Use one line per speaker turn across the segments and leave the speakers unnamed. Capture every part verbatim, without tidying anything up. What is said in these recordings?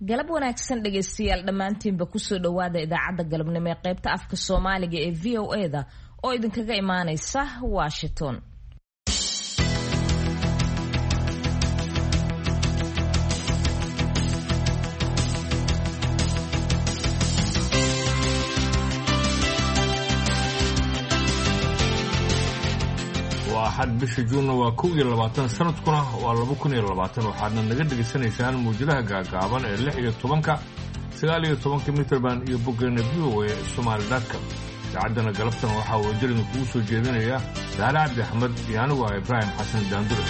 galab wanaagsan dhageystayaal dhammaantiinba kusoo dhawaada idaacadda galabnimo ee qaybta afka Soomaaliga ee V O A da oo idinkaga imaanaysa Washington.
waxaad bisha Juun waa kow iyo labaatan sanadkuna waa laba kun iyo labaatan waxaadna naga dhageysanaysaan muujadaha gaagaaban ee lix iyo tobanka sagaal iyo tobanka mitrban iyo boggeena V O A Somali dot com. idaacadana galabtan waxaa wajirin kugu soo jeedinaya Saare Cabdi Axmed iyo anigu ah Ibraahim Xasan Daandure.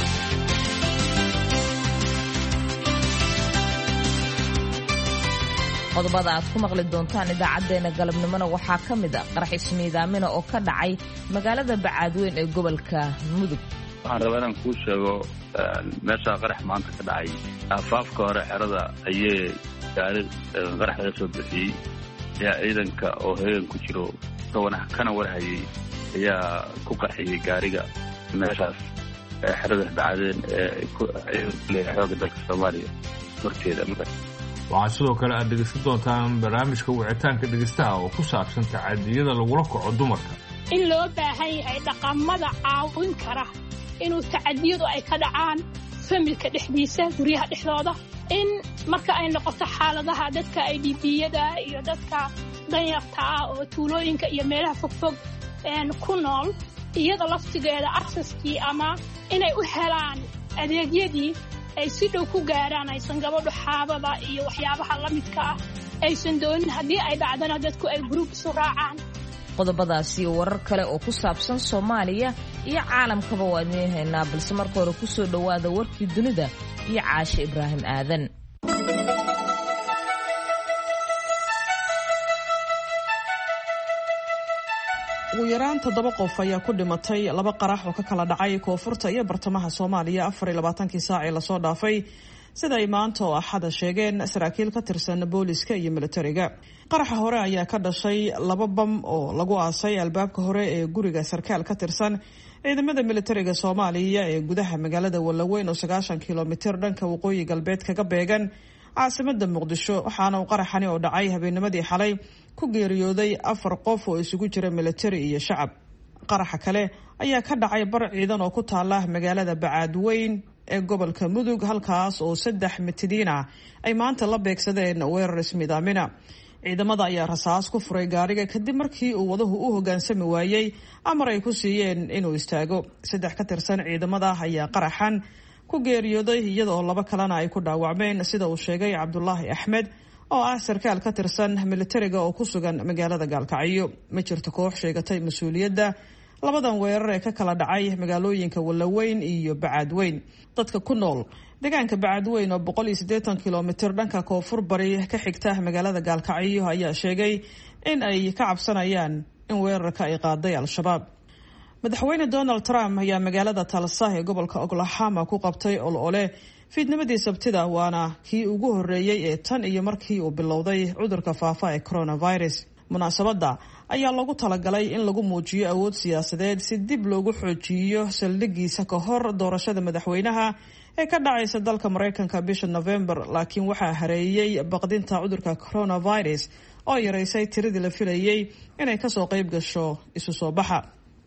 qodobada aad ku maqli doontaan idaacadeena galabnimona waxaa ka mid ah qarax ismiidaamina oo ka dhacay magaalada Bacaadweyn ee gobolka Mudug.
waxaan rabaa inaan kuu sheego meesha qarax maanta ka dhacay afaafka hore xerada ayay gaari qarax laga soo bixiyey ayaa ciidanka oo heegan ku jiro kana warhayay ayaa ku qarxiyey gaariga meeshaas xerada Bacaadweyn ee xooga dalka Soomaaliya horteeda.
waxaa sidoo kale aad dhegeysan doontaan barnaamijka wicitaanka dhegeystaha oo ku saabsan tacadiyada lagula kaco dumarka.
in loo baahan yahay dhaqamada caawin kara inuu tacadiyadu ay ka dhacaan familka dhexdiisa guryaha dhexdooda, in marka ay noqoto xaaladaha dadka ay dhibiyada iyo dadka danyarta ah oo tuulooyinka iyo meelaha fogfog ku nool iyada laftigeeda accesskii ama inay u helaan adeegyadii ay si dhow ku gaaraan aysan gabadhu xaabada iyo waxyaabaha la midka ah aysan doonin haddii ay dhacdana dadku ay group isu raacaan.
qodobadaasi iyo warar kale oo ku saabsan Soomaaliya iyo caalamkaba waa idin haynaa, balse marka hore ku soo dhawaada warkii dunida iyo Caashe Ibraahim Aadan.
ugu yaraan toddoba qof ayaa ku dhimatay laba qarax oo ka kala dhacay koonfurta iyo bartamaha Soomaaliya afar iyo labaatankii saac ee lasoo dhaafay sida ay maanta oo axada sheegeen saraakiil ka tirsan booliska iyo militariga. qaraxa hore ayaa ka dhashay laba bam oo lagu aasay albaabka hore ee guriga sarkaal ka tirsan ciidamada militariga Soomaaliya ee gudaha magaalada Walaweyn oo sagaashan kiiloomitir dhanka waqooyi galbeed kaga beegan caasimada Muqdisho. waxaana uu qaraxani oo dhacay habeennimadii xalay ku geeriyooday afar qof oo isugu jira militari iyo shacab. qaraxa kale ayaa ka dhacay bar ciidan oo ku taala magaalada Bacaadweyn ee gobolka Mudug, halkaas oo saddex mitidiin ah ay maanta la beegsadeen weerar ismiidaamina. ciidamada ayaa rasaas ku furay gaariga kadib markii uu wadahu u hoggaansami waayey amar ay ku siiyeen inuu istaago. saddex ka tirsan ciidamada ayaa qaraxan ku geeriyooday iyadoo laba kalena ay ku dhaawacmeen, sida uu sheegay Cabdulaahi Axmed oo ah sarkaal ka tirsan militariga oo ku sugan magaalada Gaalkacyo. ma jirto koox sheegatay mas-uuliyadda labadan weerar ee ka kala dhacay magaalooyinka Walaweyn iyo Bacaadweyn. dadka ku nool deegaanka Bacaadweyn oo boqol iyo siddeetan kiiloomitir dhanka koonfur bari ka xigta magaalada Gaalkacyo ayaa sheegay in ay ka cabsanayaan in weerarka ay qaaday Al-Shabaab. madaxweyne Donald Trump ayaa magaalada Tulsa ee gobolka Oklahoma ku qabtay olole fiidnimadii Sabtida, waana kii ugu horeeyay ee tan iyo markii uu bilowday cudurka faafa ee coronavirus. munaasabada ayaa lagu talagalay in lagu muujiyo awood siyaasadeed si dib loogu xoojiyo saldhigiisa ka hor doorashada madaxweynaha ee ka dhacaysa dalka Mareykanka bisha November, laakiin waxaa hareeyay baqdinta cudurka coronavirus oo yareysay tiradii la filayay inay kasoo qayb gasho isu soo baxa.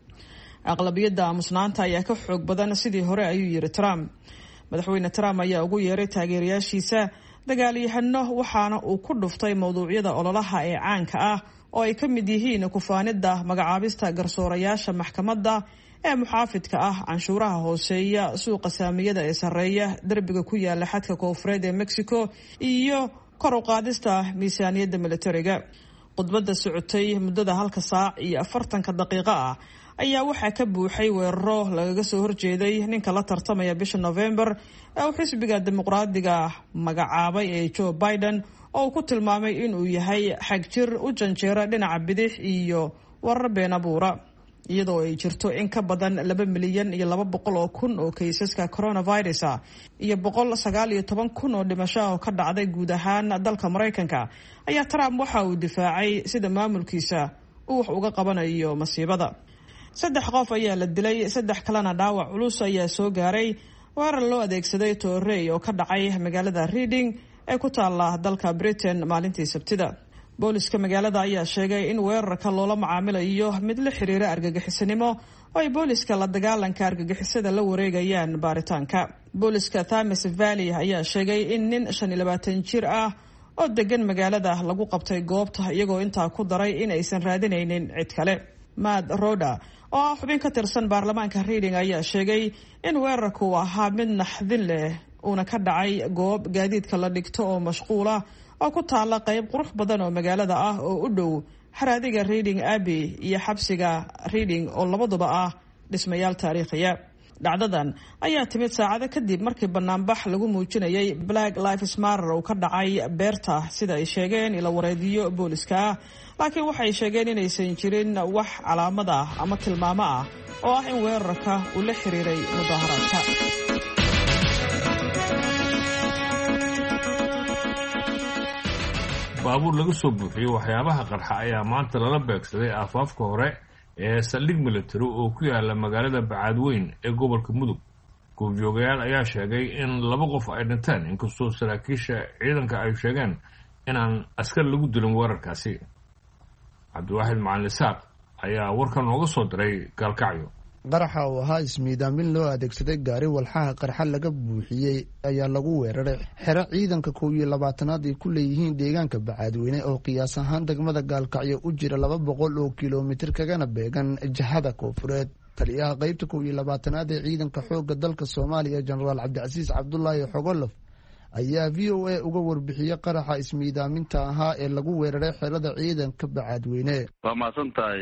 aqlabiyadda aamusnaanta ayaa ka xoog badan sidii hore, ayuu yiri Trump. madaxweyne Trump ayaa ugu yeeray taageerayaashiisa dagaalyahano, waxaana uu ku dhuftay mawduucyada ololaha ee caanka ah oo ay ka mid yihiin kufaanida magacaabista garsoorayaasha maxkamadda ee muxaafidka ah, canshuuraha hooseeya, suuqa saamiyada ee sareeya, darbiga ku yaala xadka koonfureed ee Mexico iyo kor u qaadista miisaaniyadda militariga. khudbadda socotay muddada halka saac iyo afartanka daqiiqo ah ayaa waxaa ka buuxay weeraro lagaga soo horjeeday ninka la tartamaya bisha November ee uu xisbiga dimuqraadiga magacaabay ee Joe Biden oo uu ku tilmaamay inuu yahay xagjir u janjeera dhinaca bidix iyo warar been abuura. iyadoo ay jirto in ka badan laba milyan iyo laba boqol oo kun oo kaysaska coronavirus ah iyo boqol sagaal iyo toban kun oo dhimasho oo ka dhacday guud ahaan dalka Mareykanka, ayaa Trump waxa uu difaacay sida maamulkiisa uu wax uga qabanayo masiibada. saddex qof ayaa la dilay, saddex kalena dhaawac culus ayaa soo gaaray weerar loo adeegsaday toorey oo ka dhacay magaalada Reading ee ku taala dalka Britain maalintii Sabtida. booliska magaalada ayaa sheegay in weerarka loola macaamilayo mid la xiriira argagixisanimo oo ay booliska la dagaalanka argagixisada la wareegayaan baaritaanka. booliska Thames Valley ayaa sheegay in nin shan iyo labaatan jir ah oo degan magaalada lagu qabtay goobta, iyagoo intaa ku daray in aysan raadinaynin cid kale. Matt Roda oo ah xubin ka tirsan baarlamaanka Reading ayaa sheegay in weerarku ahaa mid naxdin leh uuna ka dhacay goob gaadiidka la dhigto oo mashquula oo ku taala qayb qurux badan oo magaalada ah oo u dhow xaraadiga Reading Abbey iyo xabsiga Reading oo labaduba ah dhismayaal taariikhiya. dhacdadan ayaa timid saacado kadib markii banaanbax lagu muujinayay Black Lives Matter oo ka dhacay beerta, sida ay sheegeen ila wareediyo booliska, laakiin waxay sheegeen inaysan jirin wax calaamad ah ama tilmaamo ah oo ah in weerarka uu la xiriiray mudaharaadka.
baabuur laga soo buuxiyey waxyaabaha qarxa ayaa maanta lala beegsaday aafaafka hore ee saldhig military oo ku yaala magaalada Bacaadweyn ee gobolka Mudug. goobjoogayaal ayaa sheegay in laba qof ay dhinteen, inkastoo saraakiisha ciidanka ay sheegeen inaan askar lagu dilin weerarkaasi. Cabdiwaaxid Macalin Isaaq ayaa warkan nooga soo diray Gaalkacyo.
qaraxa oo ahaa ismiidaamin loo adeegsaday gaari walxaha qarxa laga buuxiyey ayaa lagu weeraray xero ciidanka kow iyo labaatanaad ay ku leeyihiin deegaanka Bacaadweyne oo qiyaas ahaan degmada Gaalkacyo u jira laba boqol oo kiiloomitir kagana beegan jihada koonfureed. taliyaha qaybta kow iyo labaatanaad ee ciidanka xoogga dalka Soomaaliya Generaal Cabdicasiis Cabdullaahi Xogolof ayaa V O A uga warbixiyay qaraxa ismiidaaminta ahaa ee lagu weeraray xerada ciidanka Bacaadweyne.
waa maasantahay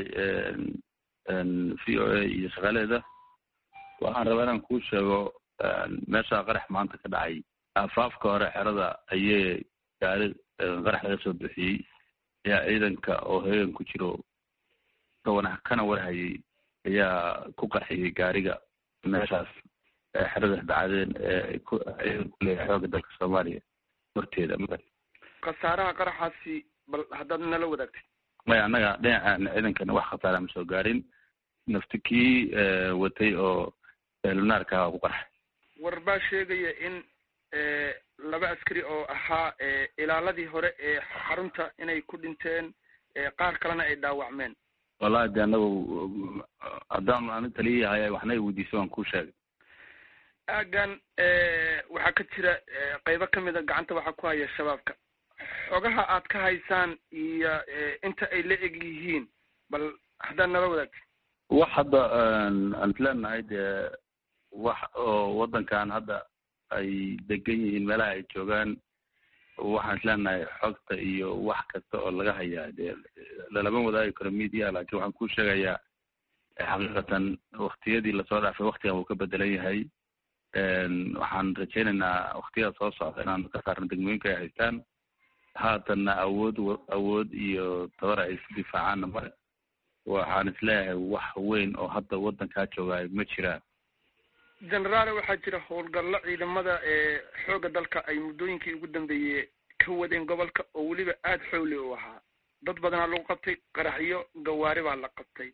v o a iyo shaqaaleeda. waxaan rabaa inaan kuu sheego meesha qarax maanta ka dhacay aafaafka hore xerada ayay gaari qarax laga soo bixiyey ayaa ciidanka oo heegan ku jiro kawana kana warhayay ayaa ku qarxiyey gaariga meeshaas xerada dhacdeen ee ku leeyahay xoogga dalka Soomaaliya horteeda.
khasaaraha qaraxaasi bal haddaad nala wadaagtay.
maya annaga dhinaca ciidankana wax khasaara ma soo gaarin, nafti kii watay oo lunaarka ku qarxay.
war baa sheegaya in laba askari oo ahaa ilaaladii hore ee xarunta inay ku dhinteen, qaar kalena ay dhaawacmeen.
wallahi de anagu haddaan ani taliyahay waxna i weydiisay waan kuu sheegay. aagan
waxaa ka jira qaybo kamid a gacanta waxaa ku haya shabaabka. xogaha aad ka haysaan iyo inta ay la eg yihiin bal haddaad nala wadaagtay.
wax hadda aan isleenahay dee wax oo wadankan hadda ay degan yihiin meelaha ay joogaan, waxaan isleenahay xogta iyo wax kasta oo laga hayaa dee lalama wadaagi karo media, laakiin waxaan kuu sheegayaa xaqiiqatan waktiyadii lasoo dhaafay waktigan wuu ka bedelan yahay. waxaan rajaynaynaa waktiyada soo socda inaan ka saarno degmooyinka ay haystaan. haatanna awood awood iyo tabar ay isu difaacaanna mare. waxaan isleeyahay wax weyn oo hadda wadankaa joogaayo ma jiraan.
generaale waxaa jira howlgallo ciidamada ee xoogga dalka ay muddooyinkii ugu dambeeyey ka wadeen gobolka oo weliba aada xowli u ahaa. dad badanaa lagu qabtay, qaraxyo gawaari baa la qabtay.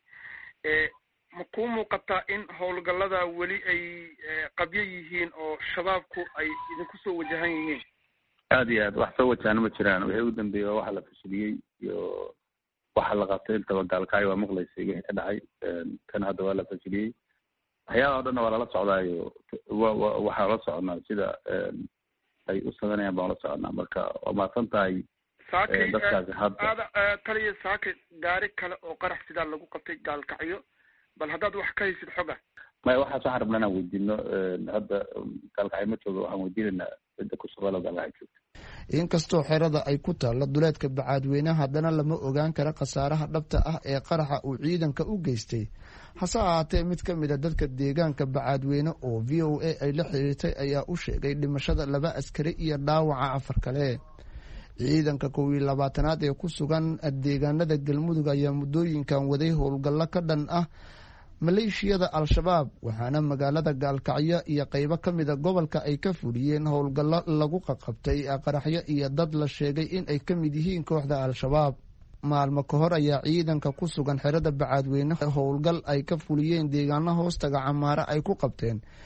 ma kuu muuqataa in howlgallada weli ay qabyo yihiin oo shabaabku ay idinku soo wajahan yihiin?
aada iyo aad wax soo wajahana ma jiraan. wixii ugu dambeeyey waa waxa la fashiliyey iyo waxa la qabtay intaba Gaalkacyo waa maqlaysay wixii ka dhacay. kan hadda waa la fashiliyey. waxyaalaha o dhanna waa lala socdaayo waxaa la socnaa sida ay u sameynayaan baan la socnaa. marka waa mahadsan tahay dadkaasi hadda.
taliya saake gaari kale oo qarax sidaa lagu qabtay Gaalkacyo, bal haddaad wax ka haysid xoga.
maya waxaas waxaan rabnaa inaan weydiino. hadda Gaalkacyo ma joogo, waxaan weydiinaynaa cidda ku shaqeelo Gaalkacyo joogta.
inkastoo xerada ay ku taalla duleedka Bacaadweyne, haddana lama ogaan kara khasaaraha dhabta ah ee qaraxa uu ciidanka u geystay. hase ahaatee mid ka mid a dadka deegaanka Bacaadweyne oo V O A ay la xiriirtay ayaa u sheegay dhimashada laba askari iyo dhaawaca afar kale. ciidanka kow iyo labaatanaad ee ku sugan deegaanada Galmudug ayaa muddooyinkan waday howlgallo ka dhan ah maleeshiyada al-shabaab, waxaana magaalada Gaalkacyo iyo qaybo ka mid a gobolka ay ka fuliyeen howlgallo lagu qaqabtay qaraxyo iyo dad la sheegay in ay ka mid yihiin kooxda al-shabaab. maalmo ka hor ayaa ciidanka ku sugan xerada Bacaadweyne howlgal ay ka fuliyeen deegaano hoostaga Camaara ay ku qabteen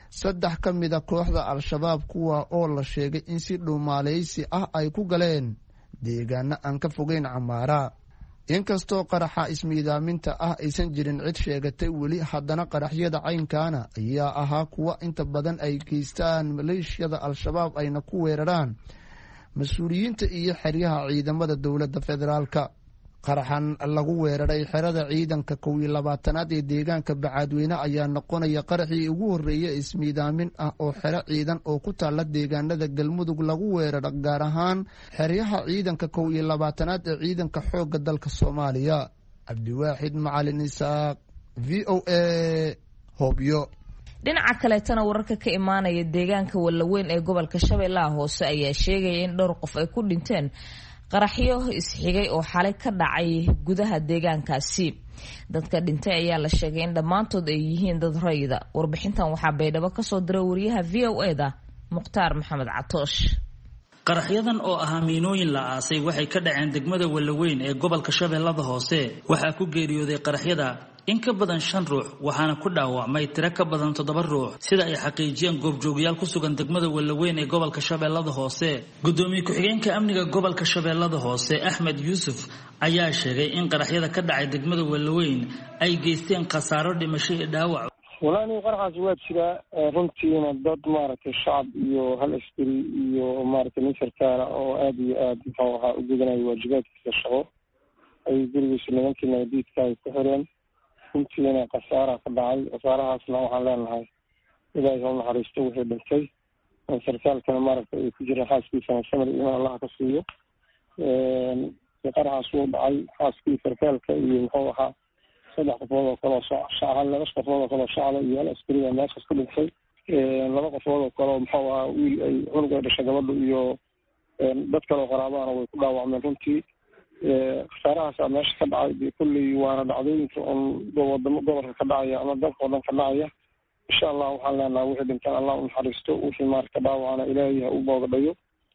saddex ka mida kooxda al-shabaab kuwa oo la sheegay in si dhuumaaleysi ah ay ku galeen deegaano aan ka fogeyn Camaara. inkastoo qaraxa ismiidaaminta ah aysan jirin cid sheegatay weli, haddana qaraxyada caynkaana ayaa ahaa kuwa inta badan ay geystaan maleeshiyada al-shabaab ayna ku weeraraan mas-uuliyiinta iyo xeryaha ciidamada dowladda federaalka. qaraxan lagu weeraray xerada ciidanka kow iyo labaatanaad ee deegaanka Bacaadweyne ayaa noqonaya qaraxii ugu horreeyay ismiidaamin ah oo xero ciidan oo ku taala deegaanada Galmudug lagu weeraro, gaar ahaan xeryaha ciidanka kow iyo labaatanaad ee ciidanka xoogga dalka Soomaaliya. Cabdiwaaxid Macalin Isaaq, V O A, Hobyo.
dhinaca kaleetana wararka ka imaanaya deegaanka Wallaweyn ee gobolka Shabeellaha Hoose ayaa sheegaya in dhowr qof ay ku dhinteen qaraxyo isxigay oo xalay ka dhacay gudaha deegaankaasi. dadka dhintay ayaa la sheegay in dhammaantood ay yihiin dad rayida. warbixintan waxaa Baydhabo ka soo diray wariyaha V O A da Mukhtaar Maxamed Catoosh.
qaraxyadan oo ahaa miinooyin la aasay waxay ka dhaceen degmada Wallaweyn ee gobolka Shabeellaha Hoose. waxaa ku geeriyooday qaraxyada in ka badan shan ruux, waxaana ku dhaawacmay tiro ka badan toddoba ruux, sida ay xaqiijiyeen goobjoogayaal ku sugan degmada Wallaweyn ee gobolka Shabeellaha Hoose. gudoomiye ku-xigeenka amniga gobolka Shabeellaha Hoose Axmed Yuusuf ayaa sheegay in qaraxyada ka dhacay degmada Wallaweyn ay geysteen khasaaro dhimasho iyo dhaawac.
walaani qaraxaas waa jira runtiina dad maaragtay shacab iyo hal askari iyo maaragtay nin sarkaal oo aad iyo aad muxuu ahaa u gudanaya waajibaadkiisa shaqo ay gurigiisa nimankii nabadiidka ay ku xireen. runtiina khasaara ka dhacay. khasaarahaasna waxaan leenahay ilaahay ha u naxariisto wixii dhintay. sarkaalkana maaragtay ay ku jiraan xaaskiisana samir iyo imaan allaha ka siiyo. qaraxaas wuu dhacay. xaaskii sarkaalka iyo muxuu ahaa saddex qofood oo kaleo shacab laba qofood oo kaleo shacaba iyo hal askariga meeshaas ku dhintay. laba qofood oo kaleo muxuu ahaa wiil ay cunug ay dhashay gabadha iyo dad kaleo qaraabahana way ku dhaawacmeen. runtii khasaarahaasaa meesha ka dhacay. kulley waana dhacdooyinka un wadamo gobolka ka dhacaya ama dalka oo dhan ka dhacaya. insha allah waxaan leenahay wixii dhintaan allah u naxariisto, wixii maarata dhaawacana ilaahay ha u boogdhayo.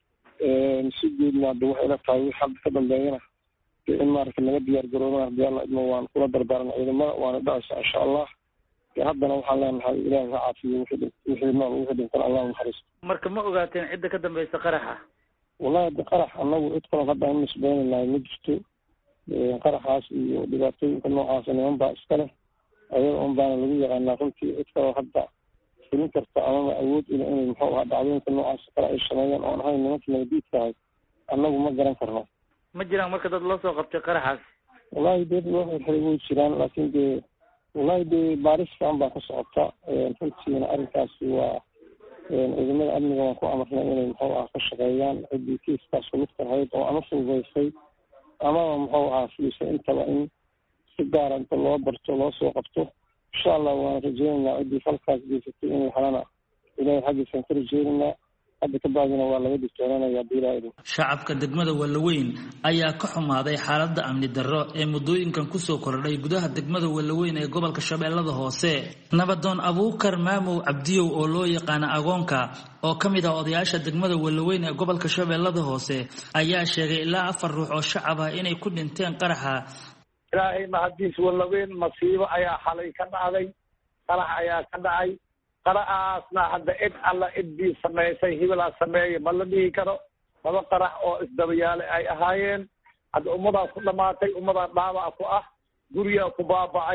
si guudna hadda waxay ila tahay wixii hadda ka dambeeyana in maarata laga diyaar garoobana hadii alla idmo waan kula dardaaran ciidamada waana dhacaysa insha allah. haddana waxaan leenahay ilaahay ha caafiyo wixii nool wixii dhintaan allah u naxariisto.
marka ma ogaateen cidda ka dambaysa qaraxa?
wallahi hadda qarax anagu cid kaloo hadda aan nisbeynaynay ma jirto. qaraxaas iyo dhibaatooyinka noocaasa niman baa iska leh, ayaga un baana lagu yaqaanaa. runtii cid kaloo hadda fulin karta amaba awood ila inay muxuu ahaa dhacdooyinka noocaas kale ay sameeyaan oon ahayn nimanka nabadiidkahay annagu ma garan karno.
ma jiraan marka dad loo soo qabtay qaraxaas?
wallahi dad loo xirxiray way jiraan, laakiin dee wallahi dee baaris fiican baa ka socota. runtiina arrinkaasi waa ciidamada amniga waan ku amarnay inay muxuu aha ka shaqeeyaan ciddii kiiskaas lugta lahayd oo ama fududaysay amaba muxuu ahaa fiisay intaba in si gaara inta loo barto loo soo qabto. insha allah waana rajeynaynaa ciddii falkaas geysatay in la helana ilaahay xaggiisaan ka rajeynaynaa. hadda ka bacdina waa laga digtoonaanaya hadii ilaahay.
shacabka degmada Wallaweyn ayaa ka xumaaday xaaladda amni darro ee muddooyinkan kusoo kordhay gudaha degmada Wallaweyn ee gobolka Shabeellaha Hoose. nabadoon Abuukar Maamow Cabdiyow oo loo yaqaan Agoonka oo ka mid ah odayaasha degmada Wallaweyn ee gobolka Shabeellaha Hoose ayaa sheegay ilaa afar ruux oo shacab ah inay ku dhinteen qaraxa.
ilaahay mahadiis Wallaweyn masiibo ayaa xalay ka dhacday. qarax ayaa ka dhacay. qaraxaasna hadda cid alla ciddii samaysay hibilaa sameeye ma la dhihi karo. laba qarax oo isdabayaale ay ahaayeen. hadda ummadaa ku dhamaatay, ummadaa dhaawac ku ah, guriyaa ku baaba'ay,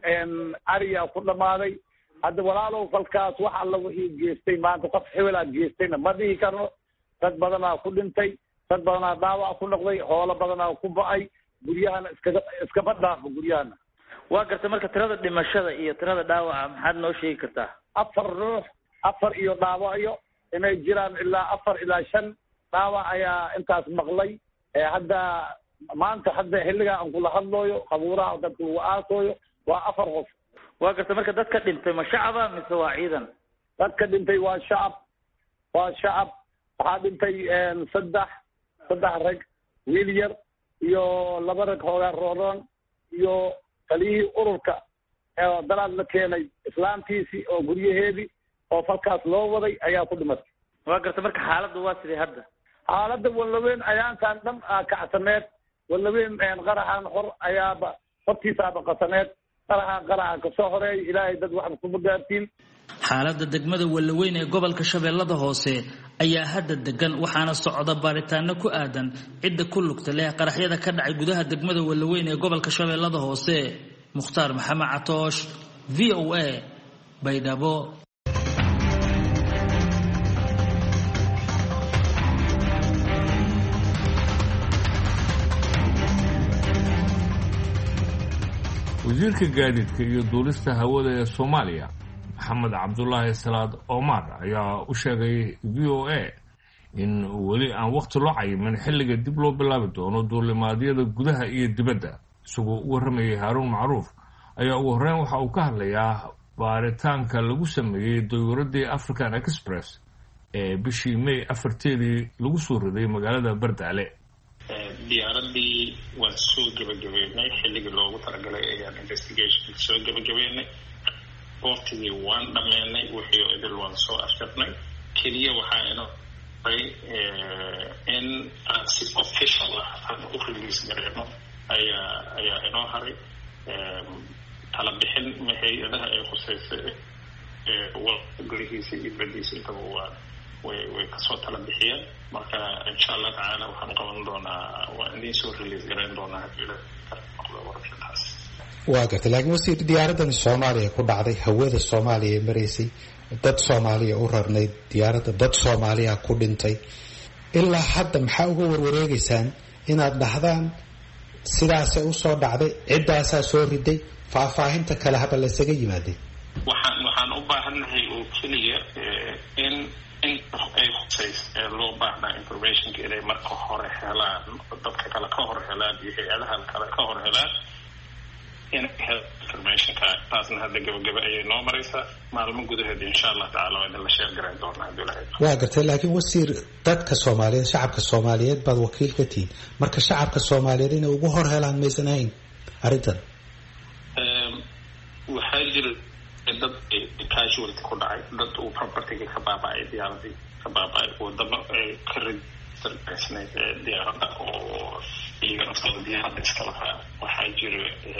ariyaa ku dhamaaday. hadda walaalow falkaas wax alla wixii geystay maanta qof hibilaa geystayna ma dhihi karo. dad badanaa ku dhintay, dad badanaa dhaawac ku noqday, hoolo badanaa ku ba'ay. guryahana iskaga iskaba dhaafo guryahana.
waa garta marka tirada dhimashada iyo tirada dhaawaca maxaad noo sheegi kartaa?
afar ruux afar iyo dhaawacyo inay jiraan ilaa afar ilaa shan dhaawac ayaa intaas maqlay. hadda maanta hadda xilligaa aan kula hadlooyo qabuuraha dadka lagu aasooyo waa afar qof.
waa garta marka dadka dhintay ma shacaba mise waa ciidan?
dadka dhintay waa shacab waa shacab waxaa dhintay saddex saddex rag, wiil yar iyo laba rag hoogaa rooroon iyo taliyihii ururka ee dalaad la keenay islaamtiisii oo guryaheedii oo falkaas loo waday ayaa ku dhimatay.
waa garta marka xaaladda waa sidee hadda?
xaaladda Wallaweyn ayaankaan dhan kacsaneed. Wallaweyn qaraxan hor ayaaba hortiisaaba qasaneed. qaraxa qaraxa kasoo horeey ilaahay dad waxba kuma gaartiin.
xaaladda degmada Wallaweyn ee gobolka Shabeellada Hoose ayaa hadda degan waxaana socda baaritaano ku aadan cidda ku lugta leh qaraxyada ka dhacay gudaha degmada Wallaweyn ee gobolka Shabeellada Hoose. Mukhtaar Maxamed Catoosh, V O A, Baydhabo.
wasiirka gaadiidka iyo duulista hawada ee Soomaaliya Maxamed Cabdullaahi Salaad Omar ayaa u sheegay V O A in weli aan waqti loo cayimin xilliga dib loo bilaabi doono duulimaadyada gudaha iyo dibadda. isagoo u waramayay Haaruun Macruuf ayaa ugu horreyn waxa uu ka hadlayaa baaritaanka lagu sameeyey dowladii African Express ee bishii May afarteedii lagu soo riday magaalada Bardaale.
diyaaradii waan soo gabagabeynay xilligii loogu talagalay ayaan investigation soo gabagabeynay waqtigii waan dhammeynay wixii idil waan soo afjarnay keliya waxaa inoo ay in aan si official ah aan u release gareyno ayaa ayaa inoo haray tala bixin hay-adaha ay khuseysay gurihiisa iyo badiisa intaba waa way way kasoo tala bixiyeen marka insha Allah taala waxaan qaban doonaa waa inay soo release gareyn doonaa hadii wararkaas.
waa gartay laakiin wasiir diyaaradan Soomaaliya ku dhacday hawada Soomaaliya mareysay dad Soomaaliya u rarnay diyaaradda dad Soomaaliya ku dhintay ilaa hadda maxaa uga warwareegaysaan inaad dhahdaan sidaas ay u soo dhacday cidaas soo riday faahfaahinta kale haba la isaga yimaaday.
waxaan waxaan u baahanahay oo kaliya in in ay khuseysay loo baahnaa information inay marka hore helaan dadka kale ka hor helaan iyo hay'adaha kale ka hor helaan in information ka taasna hadda gabagaba ayay noo maraysaa maalmo gudaheed insha Allah taala waa in la share gareyn doonaa dowladda.
waa gartay laakiin wasiir dadka Soomaaliyeed shacabka Soomaaliyeed baad wakiil ka tihiin marka shacabka Soomaaliyeed inay ugu hor helaan maysan ahayn arrintan.
ehm waxaa jira dad casualty ku dhacay dad uu property ka baaba'ay diyaaradii ka baaba'ay wadamo ka registersnay diyaaradda oo iyaga naftada diyaaradda iska lahaa waxaa jira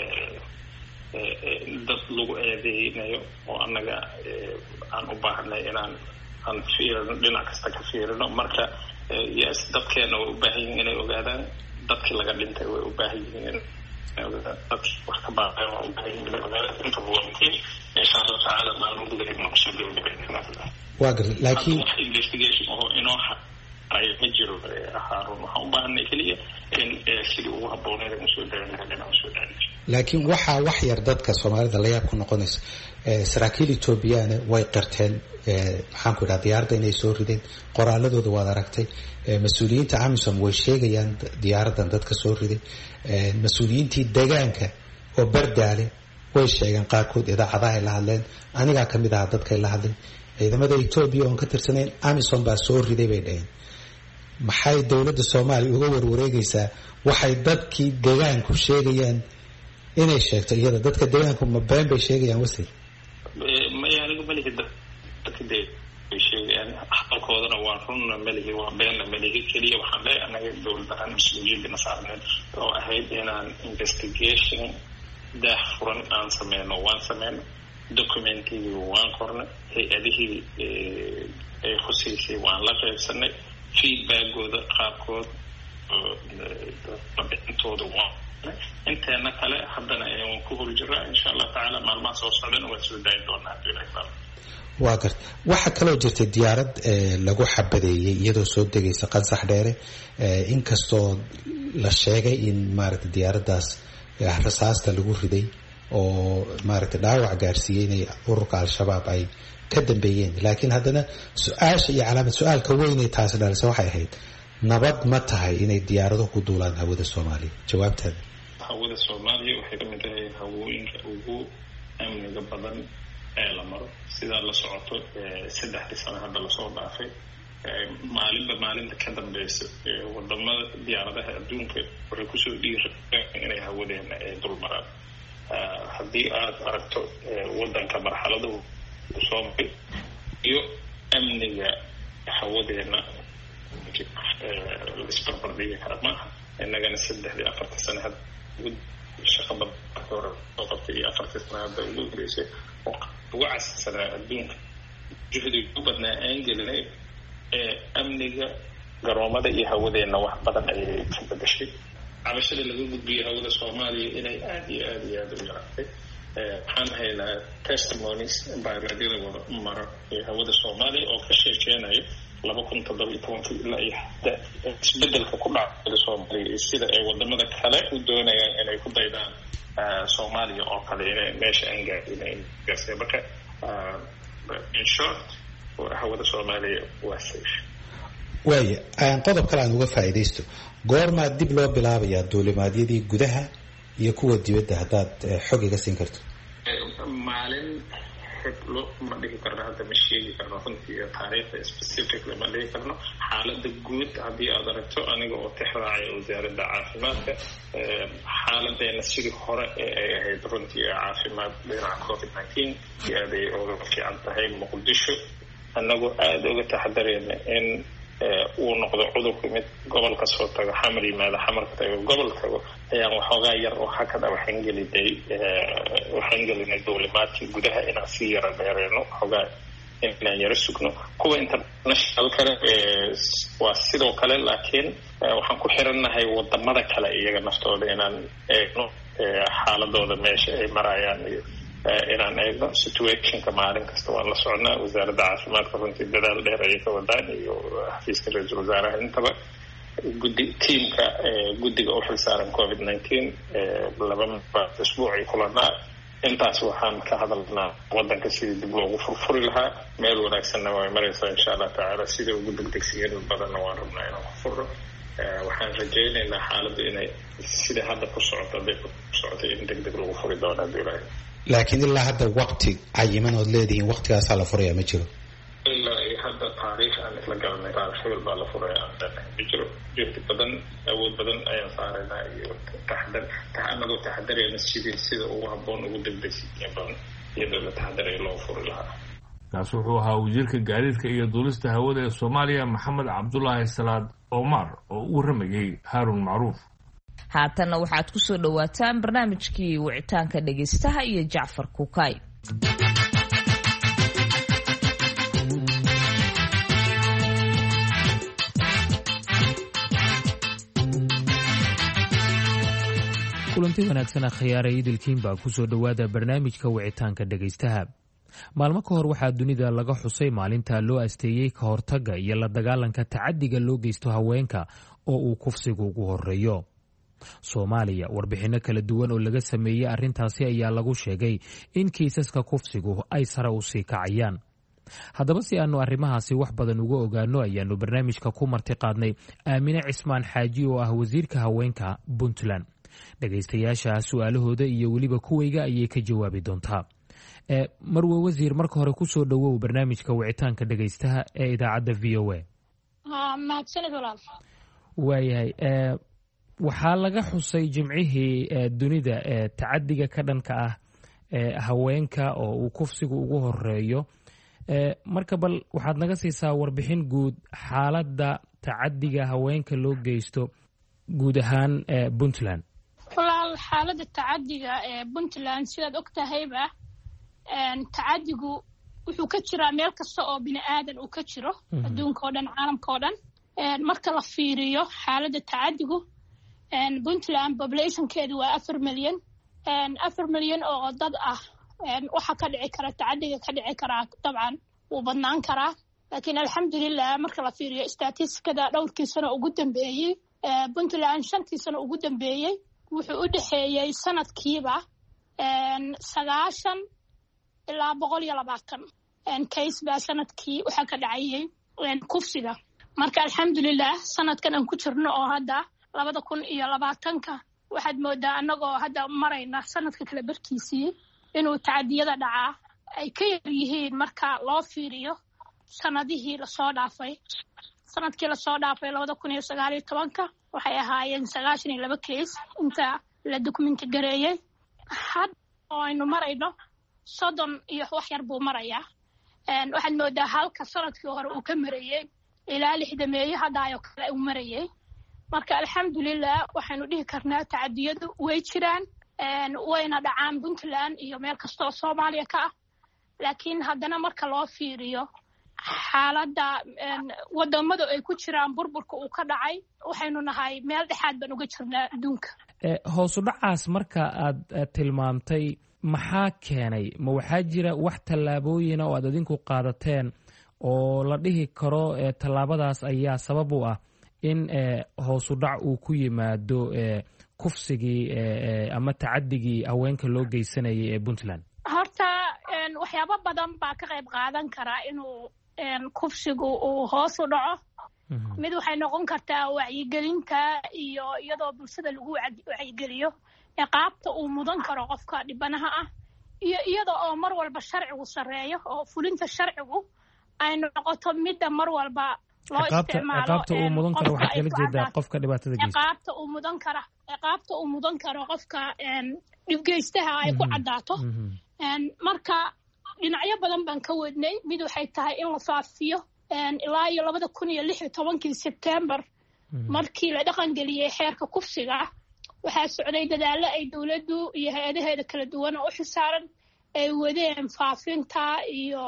dad lagu eedeynayo oo annaga aan u baahnay inaan aan fiirino dhinac kasta ka fiirino marka yes dadkeena way u baahan yihiin inay ogaadaan dadkii laga dhintay way u baahan yihiin dadkii wax ka baaqay waa u baahan yihiin inay ogaadaan inta waa muhiim insha Allah taala maalmo gudaheed ma kusoo gabagabeynaa.
waa gartay laakiin
investigation oo inoo ay ma jiro Haaruun waxaan u baahanay kaliya in sidii ugu habbooneed aan soo daadanaa soo daadanaa.
laakiin waxaa wax yar dadka Soomaalida la yaab ku noqonaysa saraakiil Ethiopiana way qirteen maxaan ku idhaa diyaaradda inay soo rideen qoraaladooda waad aragtay mas-uuliyiinta AMISOM way sheegayaan diyaaradan dadka soo riday mas-uuliyiintii deegaanka oo Bardaale way sheegeen qaarkood idaacadaha ay la hadleen anigaa ka mid ahaa dadka ay la hadleen ciidamada Ethiopia oo ka tirsaneen AMISOM baa soo riday bay dhaheen. maxay dowladda Soomaaliya uga warwareegaysaa waxay dadkii deegaanku sheegayaan inay sheegto iyada dadka deegaanku ma been bay sheegayaan wasiir.
ma yaanigu malihi dadka bay sheegayaan halkoodana waa runna malihi waa beenna malihi keliya waxaan leeyahay anaga dowladda mas-uuliyadda saarneed oo ahayd inaan investigation daah furan aan sameyno waan sameyno documentigii waan qornay hay-adihii ay khuseysay waan la qaybsanay feedbackooda qaarkood labixintooda waa inteena kale haddana ayaan ku hor jiraa insha Allah taala maalmaha soo socdana waa soo daayin doonaa bilaashbal.
waa gartay waxa kaloo jirtay diyaarad lagu xabadeeyay iyadoo soo degaysa Qansax Dheere inkastoo la sheegay in maaragtay diyaaraddaas rasaasta lagu riday oo maaragtay dhaawac gaarsiiyay inay ururka Al-Shabaab ay ka dambeeyeen laakiin haddana su-aasha iyo calaamad su-aalka weyn ee taasi dhalisa waxay ahayd nabad ma tahay inay diyaarado ku duulaan hawada Soomaaliya jawaabteeda.
hawada Soomaaliya waxay ka mid tahay hawooyinka ugu amniga badan ee la maro sidaa la socoto saddexdii sano hadda lasoo dhaafay maalinba maalinta ka dambeysa wadamada diyaaradaha adduunka waxay kusoo dhiirayaan inay hawadeena dul maraan. haddii aad aragto wadanka marxaladuhu soo maray iyo amniga hawadeena isbarbardhigi kara maaha innagana saddexdii afarta sano had shaqo badan markii hore soo qabtay iyo afartii sana hadda ugu horeysay oo ugu casirsanaa adduunka juhdiga u badnaa aan gelinay ee amniga garoomada iyo hawadeenna wax badan ayay ka bedashay cabashada laga gudbiyey hawada soomaaliya inay aada iyo aada iyo aada u yaraatay waxaan haynaa testimonies biomedyada wada mara ee hawada soomaaliya oo ka sheekeynayo laba kun toddoba iyo tobankii ilaa iyo hadda isbedelka ku dhacay soomaaliya iyo sida ay wadamada kale u doonayaan inay ku daydaan soomaaliya oo kale inay meesha aan gaadhin gaarsiiya marka in short hawada soomaaliya waa safe.
waaya qodob kale aan uga faa'iidaysto goormaa dib loo bilaabayaa duulimaadyadii gudaha iyo kuwa dibadda haddaad xog iga siin karto?
maalin xiblo ma dhihi karno hadda ma sheegi karno runtii taariikhda specifically ma dhihi karno xaaladda guud haddii aad aragto aniga oo tixraacaya wasaaradda caafimaadka xaaladeena sidii hore ee ay ahayd runtii caafimaad dhinaca covid nineteen iyo aad ay uga fiican tahay muqdisho annagoo aada uga taxadareyna in uu noqdo cudurku mid gobol ka soo tago xamar yimaado xamarka tago gobol tago ayaan waxoogaa yar oo hakada waxaan gelinay waxaan gelinay duulimaadkii gudaha inaan sii yara dheereyno waxoogaa inaan yara sugno kuwa international kale waa sidoo kale laakiin waxaan ku xirannahay wadamada kale iyaga naftooda inaan eegno xaaladooda meesha ay marayaan iyo inaan eegno situationka maalin kasta waan la socnaa wasaaradda caafimaadka runtii dadaal dheer ayay ka wadaan iyo xafiiska ra-iisul wasaaraha intaba guddi tiamka guddiga u xilsaaran covid nineteen laba isbuucii kulanaa intaas waxaan ka hadalnaa wadanka sidii dib loogu furfuri lahaa meel wanaagsanna way maraysaa insha allah tacaala sida ugu degdegsiyan badanna waan rabnaa inaan ku furno waxaan rajaynaynaa xaaladdu inay sida hadda ku socoto hadday ku socotay in deg deg lagu furi doono haddii ilaahay.
laakiin ilaa hadda waqti cayiman ood leedihiin waqtigaasaa la furayaa ma jiro?
ilaa iyo hadda taariikh aan isla garanay taarikh hebel baa la furaya aan leenahay ma jiro. jirti badan awood badan ayaan saaraynaa iyo taxadar anagoo taxadarayna sidii sida ugu habboon ugu degdegsiya badan iyadoo la taxadaraya loo furi lahaa.
kaas wuxuu ahaa wasiirka gaadiidka iyo duulista hawada ee soomaaliya maxamed cabdulaahi salaad omar oo u waramayay haaruun macruuf.
haatanna waxaad ku soo dhowaataan barnaamijkii wicitaanka dhegaystaha iyo jacfar kuukay.
kulanti wanaagsan akhyaaraya idilkiin baa ku soo dhowaada barnaamijka wicitaanka dhegaystaha. maalmo ka hor waxaa dunida laga xusay maalinta loo asteeyey ka hortagga iyo la dagaalanka tacadiga loo geysto haweenka oo uu kufsigu ugu horeeyo. soomaaliya warbixinno kala duwan oo laga sameeyey arrintaasi ayaa lagu sheegay in kiisaska kufsigu ay sare u sii kacayaan. haddaba si aanu arrimahaasi wax badan uga ogaano ayaanu barnaamijka ku marti qaadnay aamine cismaan xaaji oo ah wasiirka haweenka puntland. dhegaystayaasha su-aalahooda iyo weliba kuwayga ayay ka jawaabi doontaa. marwe wasiir, marka hore ku soo dhowow barnaamijka wicitaanka dhegaystaha ee idaacadda v o a. waayahay, waxaa laga xusay jimcihii dunida ee tacadiga ka dhanka ah ee haweenka oo uu kufsigu ugu horeeyo. marka bal waxaad naga siisaa warbixin guud xaaladda tacadiga haweenka loo geysto guud ahaan puntland.
walaal, xaaladda tacadiga ee puntland sidaad og tahayba tacadigu wuxuu ka jiraa meel kasta oo bini aadan uu ka jiro adduunka oo dhan caalamka oo dhan. marka la fiiriyo xaaladda tacadigu puntland populationkeedu waa afar milyan afar milyan oo dad ah. waxaa ka dhici kara tacadiga ka dhici karaa dabcan wuu badnaan karaa, laakiin alxamdulilah marka la fiiriyo statistikada dhowrkii sano ugu dambeeyey puntland shantii sano ugu dambeeyey wuxuu u dhexeeyey sanadkiiba sagaashan ilaa boqol iyo labaatan case baa sanadkii waxaa ka dhacayay kufsiga. marka alxamdulilah sanadkan aan ku jirno oo hadda labada kun iyo labaatanka waxaad moodaa annagoo hadda marayna sanadka kale barkiisii inuu tacadiyada dhacaa ay ka yar yihiin marka loo fiiriyo sanadihii lasoo dhaafay. sanadkii lasoo dhaafay labada kun iyo sagaal iyo tobanka waxay ahaayeen sagaashan iyo laba case inta la dokumenti gareeyey. hadda oo aynu marayno soddon iyo wax yar buu marayaa. waxaad moodaa halka sanadkii hore uu ka marayey ilaa lixdameeye haddaayoo kale uu marayey. marka alxamdulilah waxaynu dhihi karnaa tacadiyadu way jiraan, wayna dhacaan puntland iyo meel kasta oo soomaaliya ka ah laakiin haddana marka loo fiiriyo xaaladda wadamada ay ku jiraan burburka uu ka dhacay waxaynu nahay meel dhexaad baan uga jirnaa adduunka.
hoos u dhacaas marka aad tilmaamtay maxaa keenay ma waxaa jira wax tallaabooyina oo aad idinku qaadateen oo la dhihi karo tallaabadaas ayaa sabab u ah in hoos u dhac uu ku yimaado kufsigii ama tacadigii haweenka loo geysanayay ee puntland?
horta waxyaabo badan baa ka qayb qaadan karaa inuu kufsigu uu hoos u dhaco. mid waxay noqon kartaa wacyigelinta iyo iyadoo bulshada lagu wacyigeliyo ciqaabta uu mudan karo qofka dhibanaha ah iyo iyada oo mar walba sharcigu sareeyo oo fulinta sharcigu ay noqoto midda mar walba loo isticmaalo
ciqaabta uu mudan karo waxa kala jeeda qofka dhibaatada geysta
ciqaabta uu mudan karo ciqaabta uu mudan karo qofka dhibgeystaha ay ku cadaato. marka dhinacyo badan baan ka wadnay mid waxay tahay in la faafiyo ilaa iyo labada kun iyo lix iyo tobankii sebtembar markii la dhaqan geliyey xeerka kufsiga waxaa socday dadaallo ay dowladdu iyo hay-adaheeda kala duwan oo u xisaaran ay wadeen faafinta iyo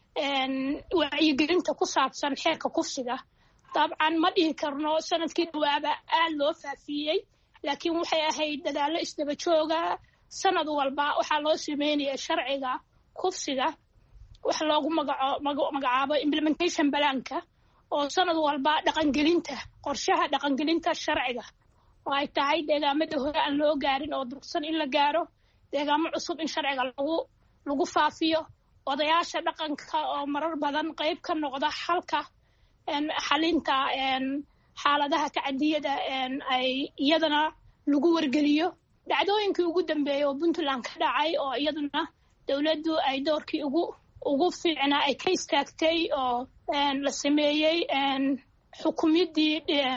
wacyigelinta ku saabsan xeerka kufsiga. dabcan ma dhihi karno sanadkii dhawaaba aad loo faafiyey laakiin waxay ahayd dadaallo isdaba jooga. sanad walba waxaa loo sameynaya sharciga kufsiga wax loogu magacaabo implementation balaanka oo sanad walba dhaqangelinta qorshaha dhaqangelinta sharciga oo ay tahay deegaamada hore aan loo gaarin oo durugsan in la gaaro deegaamo cusub in sharciga lagu lagu faafiyo odayaasha dhaqanka oo marar badan qayb ka noqda xalka xalinta xaaladaha tacadiyada ay iyadana lagu wargeliyo. dhacdooyinkii ugu dambeeyay oo puntland ka dhacay oo iyaduna dowladdu ay doorkii ugu ugu fiicnaa ay ka istaagtay oo la sameeyey xukuumaddii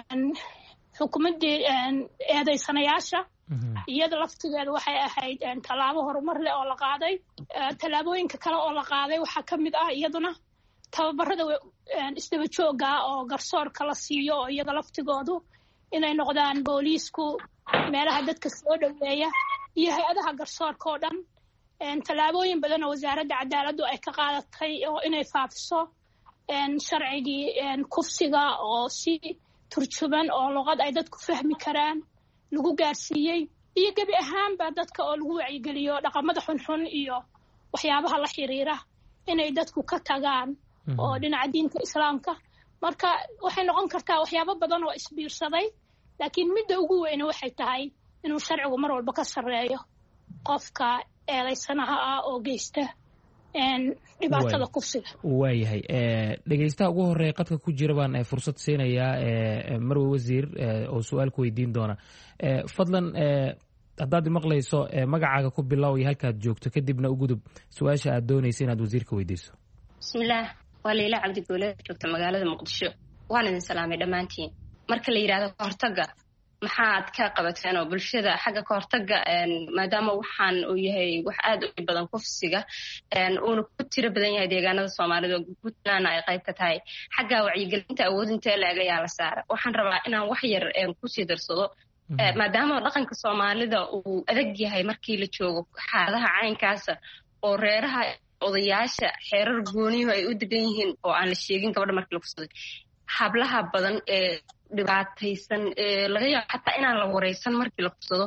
xukuumaddii eedaysanayaasha iyada laftigeeda waxay ahayd tallaabo horumar leh oo la qaaday. tallaabooyinka kale oo la qaaday waxaa ka mid ah iyaduna tababarada isdaba jooga oo garsoorka la siiyo oo iyada laftigoodu inay noqdaan booliisku meelaha dadka soo dhoweeya iyo hay-adaha garsoorka oo dhan. tallaabooyin badan oo wasaaradda cadaaladdu ay ka qaadatay oo inay faafiso sharcigii kufsiga oo si turjuban oo luqad ay dadku fahmi karaan lagu gaarsiiyey iyo gebi ahaanba dadka oo lagu wacyigeliyo dhaqamada xunxun iyo waxyaabaha la xiriira inay dadku ka tagaan oo dhinaca diinta islaamka. marka waxay noqon kartaa waxyaabo badan oo isbiirsaday laakiin midda ugu weyne waxay tahay inuu sharcigu mar walba ka sarreeyo qofka eedaysanaha ah oo geysta dhibaatada kufsiga.
waayahay dhegeystaha ugu horeeya qadka ku jira baan fursad siinayaa marwe wasiir oo su-aal ku weydiin doona. fadlan haddaad maqlayso magacaaga ku bilow iyo halkaad joogto kadibna u gudub su-aasha aad doonaysa inaad wasiirka weydiiso.
bismillaah waa Leyla Cabdi Goole joogta magaalada Muqdisho. waan idin salaamay dhammaantiin. marka la yiraahdo kahortaga maxaad ka qabateen oo bulshada xagga kahortaga maadaama waxaan uu yahay wax aad u badan kufsiga uuna ku tiro badan yahay deegaanada Soomaalida oo Puntland ay qayb ka tahay xagga wacyigelinta awoodinta laga yaala saara. waxaan rabaa inaan wax yar ku sii darsado maadaama dhaqanka Soomaalida uu adag yahay markii la joogo xaaladaha caynkaas oo reeraha odayaasha xeerar gooniyo ay u degan yihiin oo aan la sheegin gabadha markii la kufsaday. hablaha badan ee dhibaataysan laga yaabo xataa inaan la wareysan markii la kufsado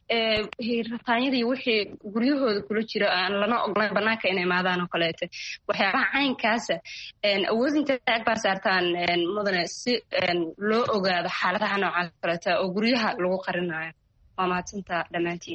rataanyadii wixii guryahooda kula jira aan lana ogolayn banaanka inay imaadaan oo kaleete waxyaabaha caynkaasa awoodinta ag baa saartaan mudane si loo ogaado xaaladaha noocaas kaleeta oo guryaha lagu qarinayo. waa mahadsantaa dhammaantiin.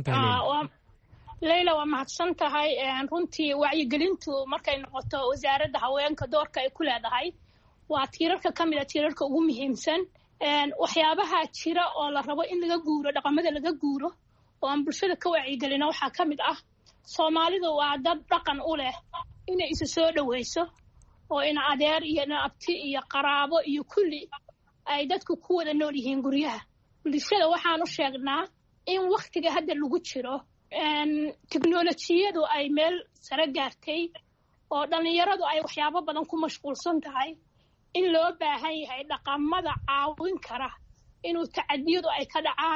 Leyla waa mahadsan tahay. runtii wacyigelintu markay noqoto wasaaradda haweenka doorka ay ku leedahay waa tiirarka ka mid a tiirarka ugu muhiimsan. waxyaabaha jira oo la rabo in laga guuro dhaqamada laga guuro oo aan bulshada ka wacyigelino waxaa ka mid ah Soomaalidu waa dad dhaqan u leh inay isu soo dhaweyso oo ina adeer iyo ina abti iyo qaraabo iyo kulli ay dadku ku wada nool yihiin guryaha. bulshada waxaan u sheegnaa in waqtiga hadda lagu jiro teknolojiyadu ay meel sare gaartay oo dhalinyaradu ay waxyaabo badan ku mashquulsan tahay in loo baahan yahay dhaqamada caawin kara inuu tacadiyadu ay ka dhacaan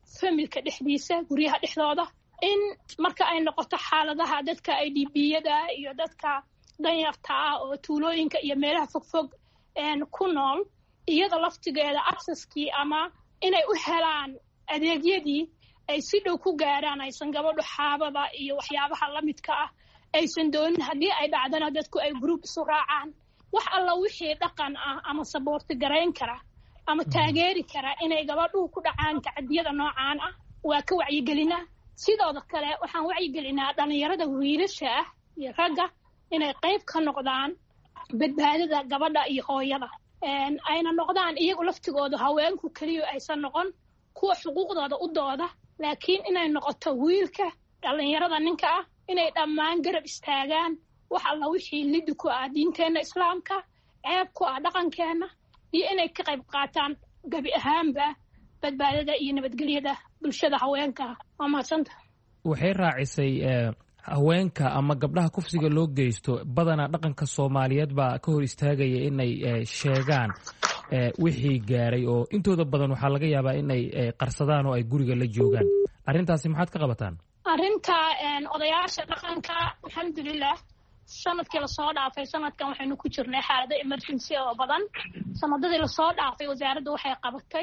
familka dhexdiisa guryaha dhexdooda in marka ay noqoto xaaladaha dadka I D B-yada iyo dadka danyarta ah oo tuulooyinka iyo meelaha fogfog ku nool iyada laftigeeda accesskii ama inay u helaan adeegyadii ay si dhow ku gaaraan aysan gabadhu xaabada iyo waxyaabaha la midka ah aysan doonin haddii ay dhacdana dadku ay group isu raacaan wax alla wixii dhaqan ah ama saboorti garayn kara ama taageeri kara inay gabadhuhu ku dhacaan tacadiyada noocaan ah waa ka wacyigelinaa sidoo kale waxaan wacyigelinaa dhalinyarada wiilasha ah iyo ragga inay qayb ka noqdaan badbaadada gabadha iyo hooyada ayna noqdaan iyagu laftigooda haweenku keliya aysan noqon kuwa xuquuqdooda u dooda laakiin inay noqoto wiilka dhalinyarada ninka ah inay dhammaan garab istaagaan wax alla wixii lidi ku ah diinteenna islaamka ceeb ku ah dhaqankeenna iyo inay ka qayb qaataan gabi ahaanba badbaadada iyo nabadgelyada bulshada haweenka waa mahadsanta
waxay raacisay haweenka ama gabdhaha kufsiga loo geysto badanaa dhaqanka Soomaaliyeed baa ka hor istaagaya inay sheegaan wixii gaaray oo intooda badan waxaa laga yaabaa inay qarsadaan oo ay guriga la joogaan arrintaasi maxaad ka qabataan
arrinta odayaasha dhaqanka alxamdulilah sanadkii lasoo dhaafay sanadkan waxaynu ku jirnay xaalado emergency oo badan sanadadii lasoo dhaafay wasaaraddu waxay qabatay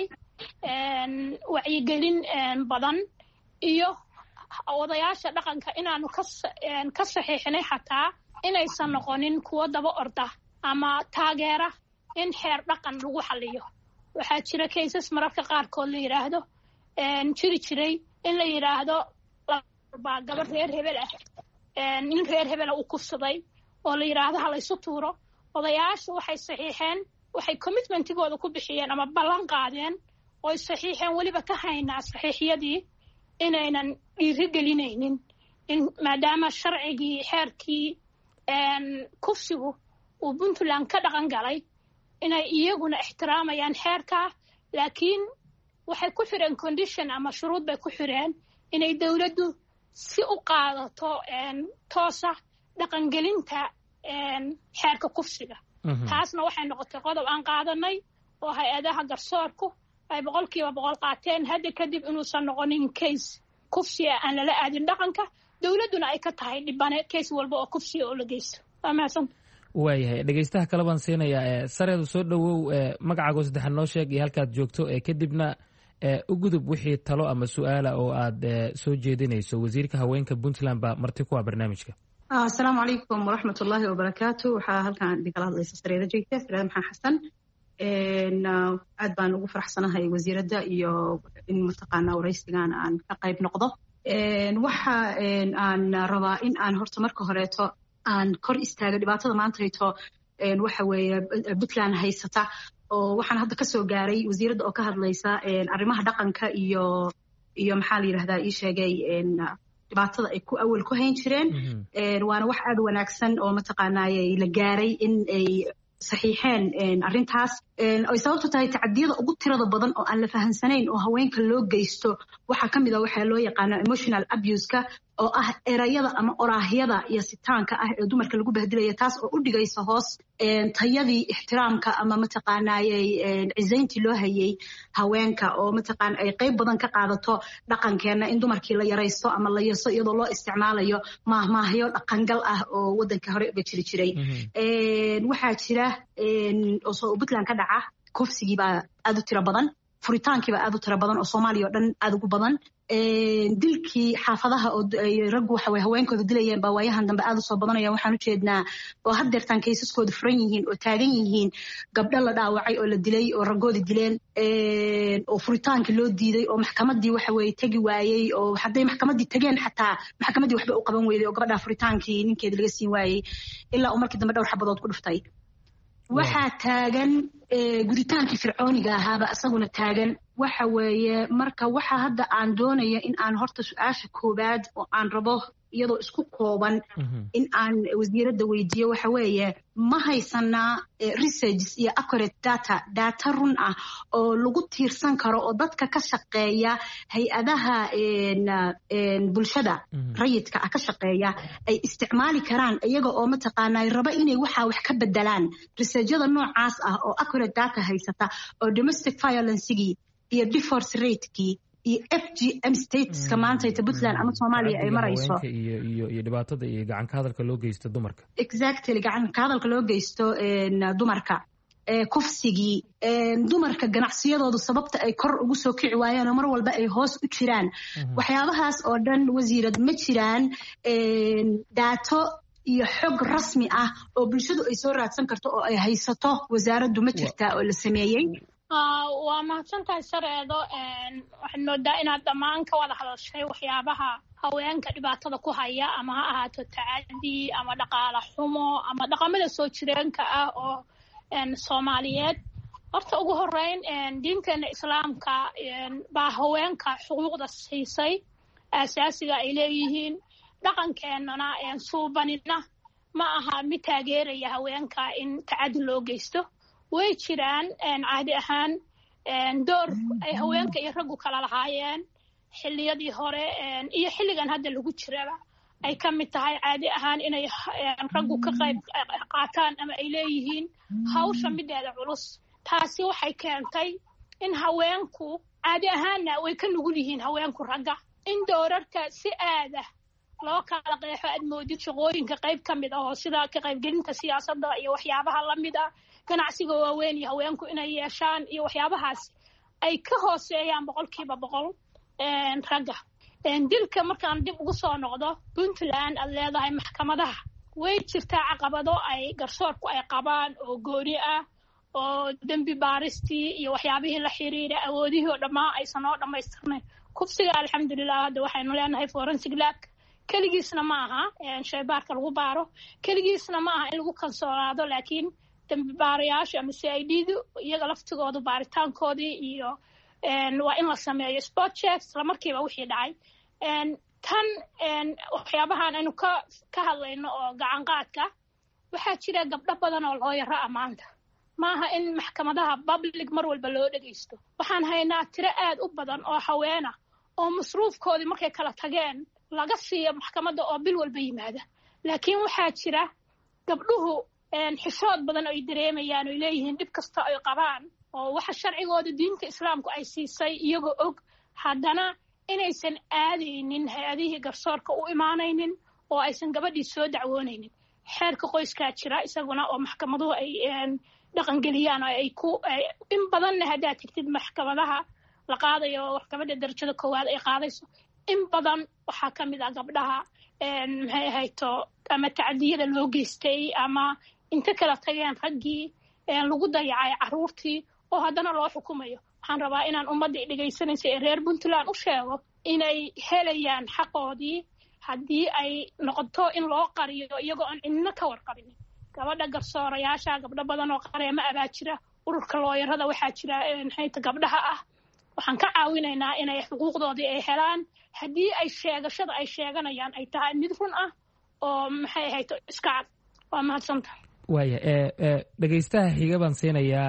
wacyigelin badan iyo odayaasha dhaqanka inaanu ka saxiixinay xataa inaysan noqonin kuwo daba orda ama taageera in xeer dhaqan lagu xaliyo waxaa jira cases mararka qaarkood la yidhaahdo jiri jiray in la yidhaahdo baa gabadh reer hebel ah nin reer hebela uu kufsaday oo la yidhaahdo ha laysu tuuro odayaashu waxay saxiixeen waxay commitmentigooda ku bixiyeen ama ballan qaadeen ooy saxiixeen weliba ka haynaa saxiixyadii inaynan dhiirigelinaynin in maadaama sharcigii xeerkii kufsigu uu puntland ka dhaqan galay inay iyaguna ixtiraamayaan xeerkaa laakiin waxay ku xireen condition ama shuruud bay ku xireen inay dowladdu si u qaadato toosa dhaqangelinta xeerka kufsiga taasna waxay noqotay qodob aan qaadanay oo hay-adaha garsoorku ay boqolkiiba boqol qaateen hadda kadib inuusan noqonin case kufsiga aan lala aadin dhaqanka dowladduna ay ka tahay dhibane case walba oo kufsiga oo la geysto waa mahadsan
waayahay dhegeystaha kale baan siinayaa sareedu soo dhowow magacaago saddexan noo sheeg iyo halkaad joogto kadibna u gudub wixii talo ama su-aala oo aad soo jeedinayso wasiirka haweenka puntland baa marti ku ah barnaamijka
asalaamu calaykum waraxmat ullaahi wabarakaatu waxaa halkan idinkala hadlaysa sareeda jeegta sareeda maxaa xasan aad baan ugu faraxsanahay wasiiradda iyo in mataqaanaa waraysigan aan ka qayb noqdo waxa aan rabaa in aan horta marka horeeto aan kor istaaga dhibaatada maantayto waxa weeye puntland haysata oo waxaan hadda kasoo gaaray wasiiradda oo ka hadlaysa arrimaha dhaqanka iyo iyo maxaa la yidhahdaa ii sheegay dhibaatada ay ku awal ku hayn jireen waana wax aad wanaagsan oo mataqaanaaye la gaaray in ay saxiixeen arrintaas ay sababtu tahay tacadiyada ugu tirada badan oo aan la fahansanayn oo haweenka loo geysto waxaa ka mid a waxaa loo yaqaano emotional abuse-ka oo ah erayada ama oraahyada iyo sitaanka ah ee dumarka lagu bahdilaya taas oo u dhigaysa hoos tayadii ixtiraamka ama mataqaanaayey cizayntii loo hayay haweenka oo mataqaana ay qayb badan ka qaadato dhaqankeenna in dumarkii la yaraysto ama la yaso iyadoo loo isticmaalayo maahmaahyo dhaqangal ah oo waddanka hore uga jiri jiray waxaa jira oo puntland ka dhaca kufsigii baa aad u tiro badan furitaankii baa aad u tiro badan oo soomaaliya oo dhan aad ugu badan dilkii xaafadaha oo raggu waxa way haweenkooda dilayeen baa waayahan dambe aad u soo badanaya waxaan u jeednaa oo haddeertaan kaysaskooda furan yihiin oo taagan yihiin gabdho la dhaawacay oo la dilay oo raggoodi dileen oo furitaankii loo diiday oo maxkamaddii waxa weye tegi waayey oo hadday maxkamaddii tageen xataa maxkamaddii waxba u qaban weyday oo gabadhaa furitaankii ninkeeda laga siin waayey ilaa uu markii dambe dhowr xabadood ku dhuftay waxaa taagan guditaankii fircooniga ahaaba isaguna taagan waxa weeye marka waxa hadda aan doonaya in aan horta su-aasha koowaad oo aan rabo iyadoo isku kooban in aan wasiiradda weydiiyo waxa weeye ma haysanaa researches iyo accurate data data run ah oo lagu tiirsan karo oo dadka ka shaqeeya hay-adaha bulshada rayidka ah ka shaqeeya ay isticmaali karaan iyaga oo mataqaanaa raba inay waxaa wax ka bedelaan researchada noocaas ah oo accurate data haysata oo domestic violencegii iyo divorce ratekii iyo F G M stateska maanta ee Puntland ama Soomaaliya ay marayso
iyo iyo iyo dhibaatada iyo gacan ka hadalka loo geysto dumarka
exactly gacan ka hadalka loo geysto een dumarka ee kufsigii een dumarka ganacsiyadoodu sababta ay kor ugu soo kici waayaan mar walba ay hoos u jiraan waxyaabahaas oo dhan wasiirad ma jiraan een daato iyo xog rasmi ah oo bulshadu ay soo raadsan karto oo ay haysato wasaaraddu ma jirtaa oo la sameeyay
waa mahadsantahay sareedo waxaan moodaa inaad dhammaan ka wada hadashay waxyaabaha haweenka dhibaatada ku haya ama ha ahaato tacadi ama dhaqaale xumo ama dhaqamada soo jireenka ah oo Soomaaliyeed horta ugu horeyn diinteena islaamka baa haweenka xuquuqda siisay asaasiga ay leeyihiin dhaqankeenana suubanina ma aha mid taageeraya haweenka in tacadi loo geysto way jiraan caadi ahaan door ay haweenka iyo raggu kala lahaayeen xilliyadii hore iyo xilligan hadda lagu jiraba ay ka mid tahay caadi ahaan inay raggu ka qayb qaataan ama ay leeyihiin hawsha mideeda culus taasi waxay keentay in haweenku caadi ahaanna way ka nugul yihiin haweenku ragga in doorarka si aada loo kala qeexo aad moodid shaqooyinka qayb ka mid ah oo sida ka qaybgelinta siyaasadda iyo waxyaabaha la mid ah ganacsiga waaweyn iyo haweenku inay yeeshaan iyo waxyaabahaas ay ka hooseeyaan boqolkiiba boqol ragga dilka markaan dib ugu soo noqdo Puntland aad leedahay maxkamadaha way jirtaa caqabado ay garsoorku ay qabaan oo gooni ah oo dambi baaristii iyo waxyaabihii la xiriira awoodihii oo dhammaan aysan oo dhammaystirnayn kufsiga alxamdulilah hadda waxaynu leenahay forensic lab keligiisna ma aha shaybaarka lagu baaro keligiisna ma aha in lagu kalsoonaado laakiin dambi baarayaasha ama C I D-du iyaga laftigooda baaritaankoodii iyo waa in la sameeyo spot checks la markiiba wixii dhacay tan waxyaabahan aynu ka ka hadlayno oo gacan qaadka waxaa jira gabdho badan oo loo yara amaanta maaha in maxkamadaha public mar walba loo dhageysto waxaan haynaa tiro aad u badan oo haweena oo masruufkoodii markay kala tageen laga siiyo maxkamadda oo bil walba yimaada laakiin waxaa jira gabdhuhu xishood badan oo ay dareemayaan oo leeyihiin dhib kasta ay qabaan oo waxa sharcigooda diinta islaamku ay siisay iyagoo og haddana inaysan aadaynin hay-adihii garsoorka u imaanaynin oo aysan gabadhii soo dacwoonaynin xeerka qoyskaa jira isaguna oo maxkamaduhu ay dhaqangeliyaan oo ay ku in badanna haddaad tigtid maxkamadaha la qaadayo gabadha darajada koowaad ay qaadayso in badan waxaa ka mid ah gabdhaha maxay ahayto ama tacadiyada loo geystay ama inta kala tageen raggii lagu dayacay carruurtii oo haddana loo xukumayo waxaan rabaa inaan ummadda dhegaysanaysa ee reer Puntland u sheego inay helayaan xaqoodii haddii ay noqoto in loo qariyo iyagoo aan cidna ka warqabin gabadha garsoorayaasha gabdho badan oo qareema abaa jira ururka looyarada waxaa jira maxayta gabdhaha ah waxaan ka caawinaynaa inay xuquuqdoodii ay helaan haddii ay sheegashada ay sheeganayaan ay tahay mid run ah oo maxay ahayto iska cad waa mahadsantahay
waaya dhegaystaha xiga baan siinayaa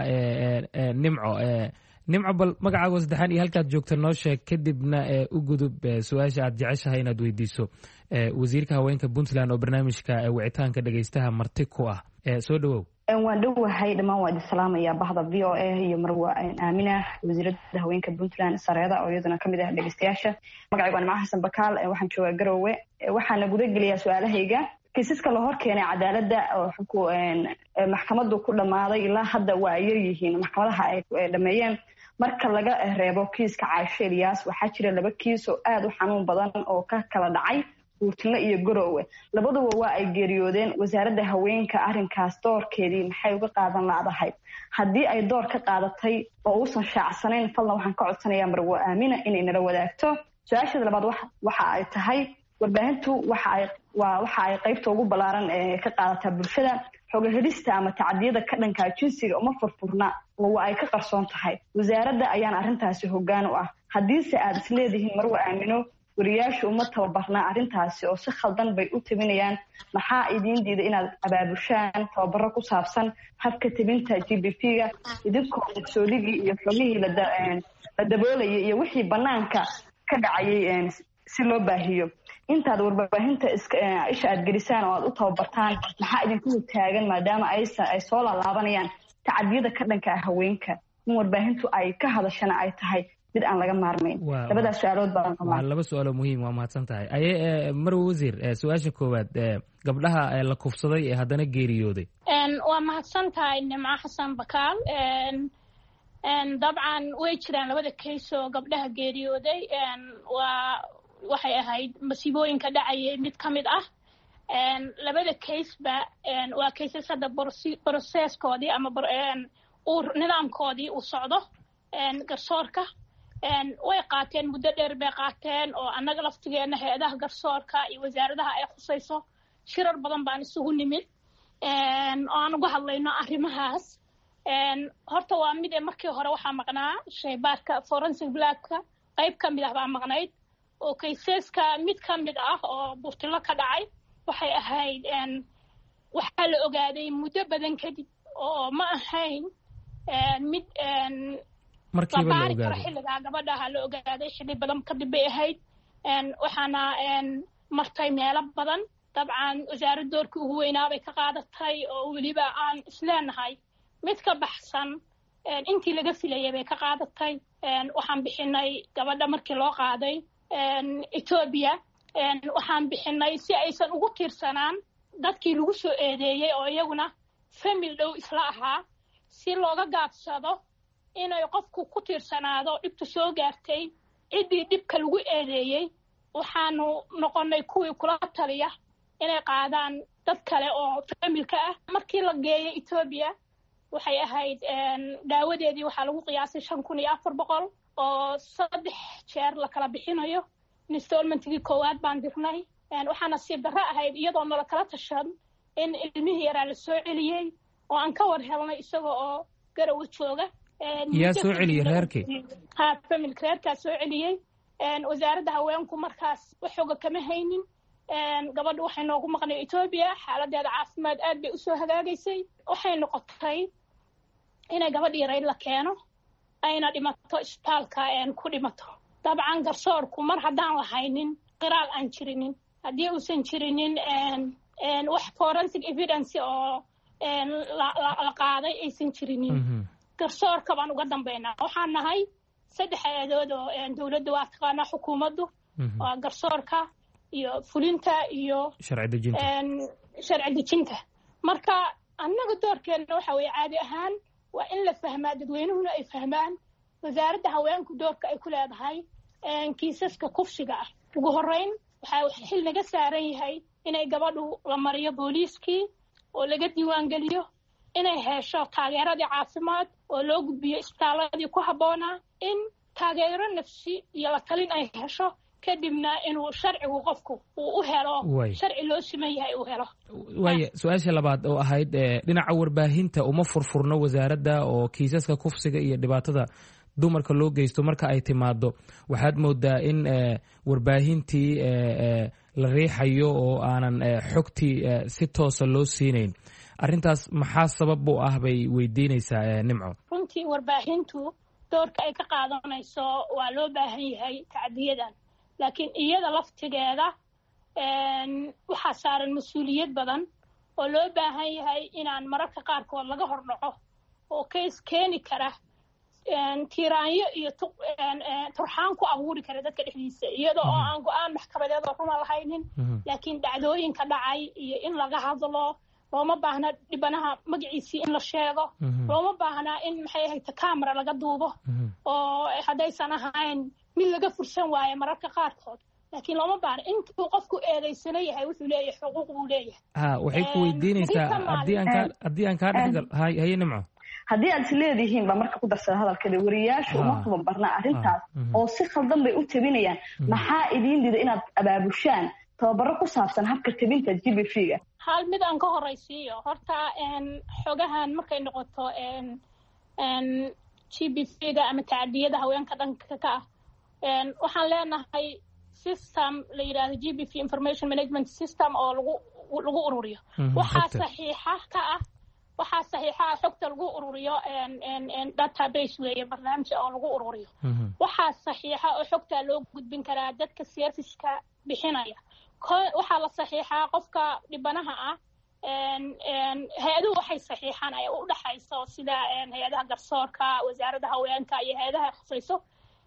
nimco nimco bal magacaago saddexaan iyo halkaad joogta noo sheeg kadibna u gudub su-aasha aad jeceshahay inaad weydiiso wasiirka haweenka Puntland oo barnaamijka wicitaanka dhegaystaha marti ku ah soo dhawow
waan dhowahay dhammaan waa idin salaamayaa bahda V O A iyo marwa aamina wasiiradda haweenka Puntland sareeda oo iyaduna kamid ah dhegaystayaasha magacaygu waa Nimco Xasan Bakaal waxaan joogaa Garowe waxaana guda geliyaa su-aalahayga kiisaska la hor keenay cadaaladda oo xuku maxkamaddu ku dhamaaday ilaa hadda waa ay yihiin maxkamadaha ay dhameeyeen marka laga reebo kiiska Caaisha Ilyas waxaa jira laba kiis oo aad u xanuun badan oo ka kala dhacay Puntland iyo Garowe labaduba waa ay geeriyoodeen wasaaradda haweenka arrinkaas doorkeedii maxay uga qaadan laadahay haddii ay door ka qaadatay oo uusan shaacsanayn falna waxaan ka codsanayaa marwo aamina inay nala wadaagto su-aasha labaad waxa ay tahay warbaahintu waxa ay waa waxa ay qaybta ugu balaaran ee ka qaadataa bulshada xoga helista ama tacadiyada ka dhanka jinsiga uma furfurna oo waa ay ka qarsoon tahay wasaaradda ayaan arrintaasi hoggaan u ah haddiise aad isleedihiin marwo aamino wariyaashu uma tababarnaa arrintaasi oo si khaldan bay u tabinayaan maxaa idiin diida inaad abaabushaan tababaro ku saabsan habka tabinta G B P-ga idinkoo mas'uuligii iyo xogihii la daboolayay iyo wixii banaanka ka dhacayay si loo baahiyo intaad warbaahinta isha aad gelisaan oo aad u tababartaan maxaa idinku taagan maadaama ay soo laalaabanayaan tacadiyada ka dhanka ah haweenka in warbaahintu ay ka hadashana ay tahay mid aan laga maarmayn. labadaas su-aalood baan
waa laba su-aal oo muhiim waa mahadsan tahay. aye marwe wasiir su-aasha koowaad gabdhaha la kufsaday ee haddana geeriyooday.
waa mahadsan tahay nimco xasan bakaal. dabcan way jiraan labada case oo gabdhaha geeriyooday. waa waxay ahayd masiibooyinka dhacayay mid ka mid ah. labada caseba waa cases hadda processkoodii ama nidaamkoodii uu socdo garsoorka. way qaateen muddo dheer bay qaateen oo annaga laftigeena hay-adaha garsoorka iyo wasaaradaha ay khusayso shirar badan baan isugu nimid oo aan uga hadlayno arrimahaas. horta waa mid ee markii hore waxaa maqnaa shaybaarka forensic blackka qayb ka mid ah baa maqnayd oo kayseska mid ka mid ah oo burtilo ka dhacay waxay ahayd waxaa la ogaaday muddo badan kadib oo ma ahayn mid
markiiba la
ogaaday xilligaa gabadhaha la ogaaday xilli badan kadib bay ahayd. waxaana martay meelo badan. dabcan wasaaradda doorkii ugu weynaa bay ka qaadatay oo weliba aan isleenahay mid ka baxsan intii laga filayay bay ka qaadatay. waxaan bixinay gabadha markii loo qaaday Ethiopia waxaan bixinay si aysan ugu tiirsanaan dadkii lagu soo eedeeyey oo iyaguna famil dhow isla ahaa si looga gaabsado inay qofku ku tiirsanaado dhibta soo gaartay ciddii dhibka lagu eedeeyey. waxaanu noqonay kuwii kula taliya inay qaadaan dad kale oo familka ah. markii la geeyey Ethiopia waxay ahayd daawadeedii waxaa lagu qiyaasay shan kun iyo afar boqol oo saddex jeer la kala bixinayo. installmentigii koowaad baan dirnay. waxaana sii darro ahayd iyadoo nala kala tashan in ilmihii yaraa la soo celiyey oo aan ka war helnay isaga oo Garowe jooga.
yaa soo celiyey reerkii?
ha familka reerkaa soo celiyey. wasaaradda haweenku markaas waxooga kama haynin. gabadhu waxay noogu maqnay Ethiopia. xaaladeeda caafimaad aad bay usoo hagaagaysay. waxay noqotay inay gabadh yareyd la keeno ayna dhimato isbitaalka ku dhimato. dabcan garsoorku mar haddaan lahaynin qiraal aan jirinin haddii uusan jirinin wax forensic evidence oo la qaaday aysan jirinin garsoorka baan uga dambeynaa. waxaan nahay saddex hay-adood oo dowladda waa taqaanaa xukuumaddu waa garsoorka iyo fulinta iyo sharci dejinta. marka annaga doorkeena waxa weeye caadi ahaan waa in la fahmaa dadweynuhuna ay fahmaan wasaaradda haweenku doorka ay ku leedahay kiisaska kufsiga ah. ugu horreyn waxaa xil naga saaran yahay inay gabadhu la mariyo booliiskii oo laga diiwaan geliyo inay hesho taageeradii caafimaad oo loo gudbiyo isbitaaladii ku habboonaa in taageero nafsi iyo la talin ay hesho kadibna inuu sharcigu qofku uu u helo sharci loo siman yahay uu helo.
waaya su-aasha labaad oo ahayd dhinaca warbaahinta uma furfurno wasaaradda oo kiisaska kufsiga iyo dhibaatada dumarka loo geysto marka ay timaado waxaad moodaa in warbaahintii la riixayo oo aanan xogtii si toosa loo siinayn. arrintaas maxaa sabab u ah bay weydiinaysaa Nimco.
runtii warbaahintu doorka ay ka qaadanayso waa loo baahan yahay tacdiyadan laakiin iyada laftigeeda waxaa saaran mas-uuliyad badan oo loo baahan yahay inaan mararka qaarkood laga hordhaco oo kays keeni kara tiiraanyo iyo turxaan ku abuuri kara dadka dhexdiisa iyadoo oo aan go-aan maxkamadeedoo runa lahaynin laakiin dhacdooyinka dhacay iyo in laga hadlo. looma baahna dhibanaha magaciisii in la sheego. looma baahnaa in maxay ahayd camera laga duubo oo haddaysan ahayn mid laga fursan waayo mararka qaarkood laakiin looma baahna intuu qofku eedaysana yahay wuxuu leeyahay xuquuq buu leeyahay.
ha waxay ku weydiinaysaa haddii aan kaa haddii aan kaa dhexgal haye Nimco.
haddii aad isleedihiin baa marka ku darsada hadalkeeda wariyaashu uma tababarna arrintaas oo si khaldan bay u tabinayaan. maxaa idiin dida inaad abaabushaan tababaro ku saabsan habka tabinta G B V-ga?
hal mid aan ka horeysiiyo horta xogahan markay noqoto G B V-ga ama tacdiyada haweenka dhanka ka ah waxaan leenahay system la yidhaahdo G B V information management system oo lagu lagu ururiyo. waxaa saxiixa ka ah waxaa saxiixa xogta lagu ururiyo database weeye barnaamij oo lagu ururiyo. waxaa saxiixa oo xogta loo gudbin karaa dadka serviceka bixinaya. waxaa la saxiixaa qofka dhibanaha ah hay-aduhu waxay saxiixaan ay u dhaxayso sida hay-adaha garsoorka wasaaradda haweenka iyo hay-adaha khusayso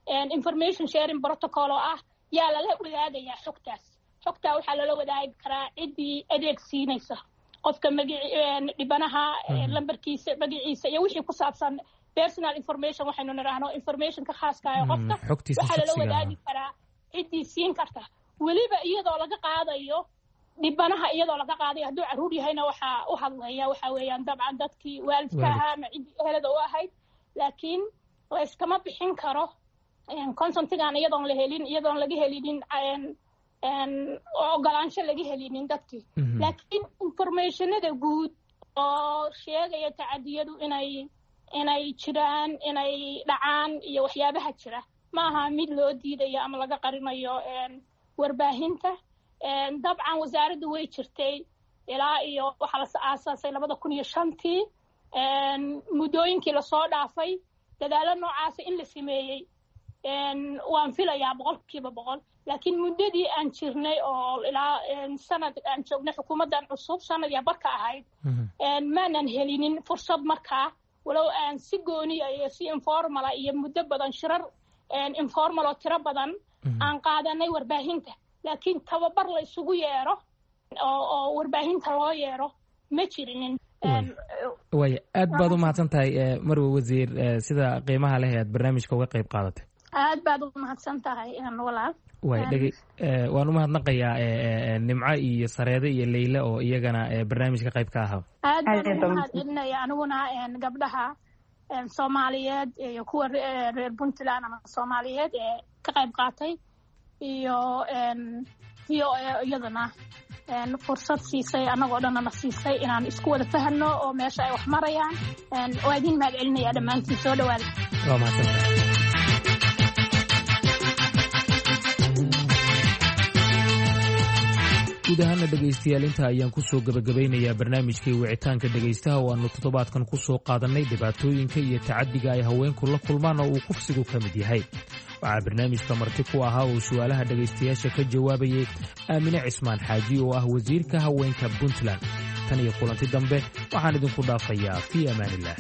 information sharing protocol oo ah yaa lala wadaagayaa xogtaas xogtaa waxaa lala wadaagi karaa ciddii adeeg siinaysa qofka magaci dhibanaha lambarkiisa magaciisa iyo wixii ku saabsan personal information waxaynu niraahno informationka khaaska ah qofka waxaa lala wadaagi karaa ciddii siin karta weliba iyadoo laga qaadayo dhibanaha iyadoo laga qaadayo hadduu caruur yahayna waxaa u hadlaya waxaa weeyaan dabcan dadkii waalidka ahaa ama ciddii ehelada u ahayd laakiin layskama bixin karo consentigan iyadoon la helin iyadoon laga helinin ogolaansho laga helinin dadkii laakiin informationada guud oo sheegaya tacadiyadu inay inay jiraan inay dhacaan iyo waxyaabaha jira ma aha mid loo diidayo ama laga qarinayo warbaahinta dabcan wasaaraddu way jirtay ilaa iyo waxaa la aasaasay labada kun iyo shantii muddooyinkii lasoo dhaafay dadaalo noocaasa in la sameeyey waan filayaa boqolkiiba boqol laakiin muddadii aan jirnay oo ilaa sanad aan joognay xukuumaddan cusub sanad iyo barka ahayd maanan helinin fursad markaa walow aan si gooniya iyo si informala iyo muddo badan shirar informal oo tiro badan aan qaadanay warbaahinta laakiin tababar la isugu yeero oo warbaahinta loo yeero ma jirinin
waaya aad baad u mahadsan tahay marwe wasiir sida qiimaha leh aad barnaamijka uga qayb qaadatay
aad baad u mahadsan tahay walaal
waay dhegey waan u mahadnaqayaa nimco iyo sareede iyo leyle oo iyagana barnaamijka qayb ka ahaa
aad baan u mahadcelinaya aniguna gabdhaha soomaaliyeed iyo kuwa reer puntland ama soomaaliyeed ee ka qayb qaatay iyo iyo iyadana fursad siisay annagoo dhanana siisay inaan isku wada fahanno oo meesha ay wax marayaan waa idin mahadcelinaya dhammaantiin soo dhawaada
waa mahadsantahay guud ahaana dhegaystayaal inta ayaan ku soo gebagabaynayaa barnaamijkii wicitaanka dhegaystaha oo aanu toddobaadkan ku soo qaadannay dhibaatooyinka iyo tacaddiga ay haweenku la kulmaan oo uu kufsigu ka mid yahay waxaa barnaamijka marti ku ahaa oo su'aalaha dhegaystayaasha ka jawaabayay aamine cismaan xaaji oo ah wasiirka haweenka puntland tan iyo kulanti dambe waxaan idinku dhaafayaa fii amaanillaah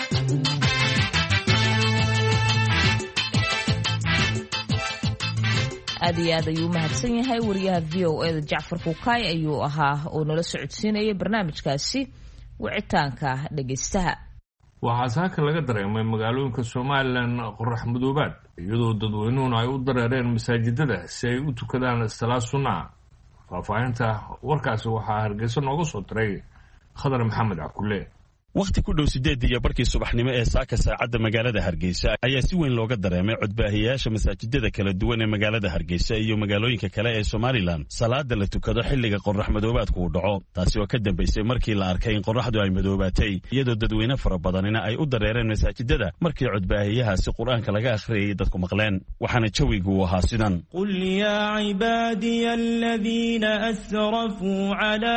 aad iyo aad ayuu mahadsan yahay wariyaha v o eda jacfar kukaay ayuu ahaa oo nala socodsiinayay barnaamijkaasi wicitaanka dhegaystaha
waxaa saaka laga dareemay magaalooyinka somalilan qorax madoobaad iyadoo dadweynuhuna ay u dareereen masaajidada si ay u tukadaan salaad sunnaa faahfaahinta warkaasi waxaa hargeysa nooga soo diray khadar maxamed cabdulle
wakhti ku dhow sideed iyo barkii subaxnimo ee saaka saacadda magaalada Hargeysa ayaa si weyn looga dareemay codbaahiyaasha masaajidada kala duwan ee magaalada Hargeysa iyo magaalooyinka kale ee Somaliland salaada la tukado xilliga qorrax madoobaadku uu dhaco taasi oo ka dambeysay markii la arkay in qorraxdu ay madoobaatay iyadoo dadweyne fara badanina ay u dareereen masaajidada markii codbaahiyahaasi quraanka laga akhriyay dadku maqleen waxaana jawigu uu ahaa sidan
qul ya ibadiya alladhina asrafu ala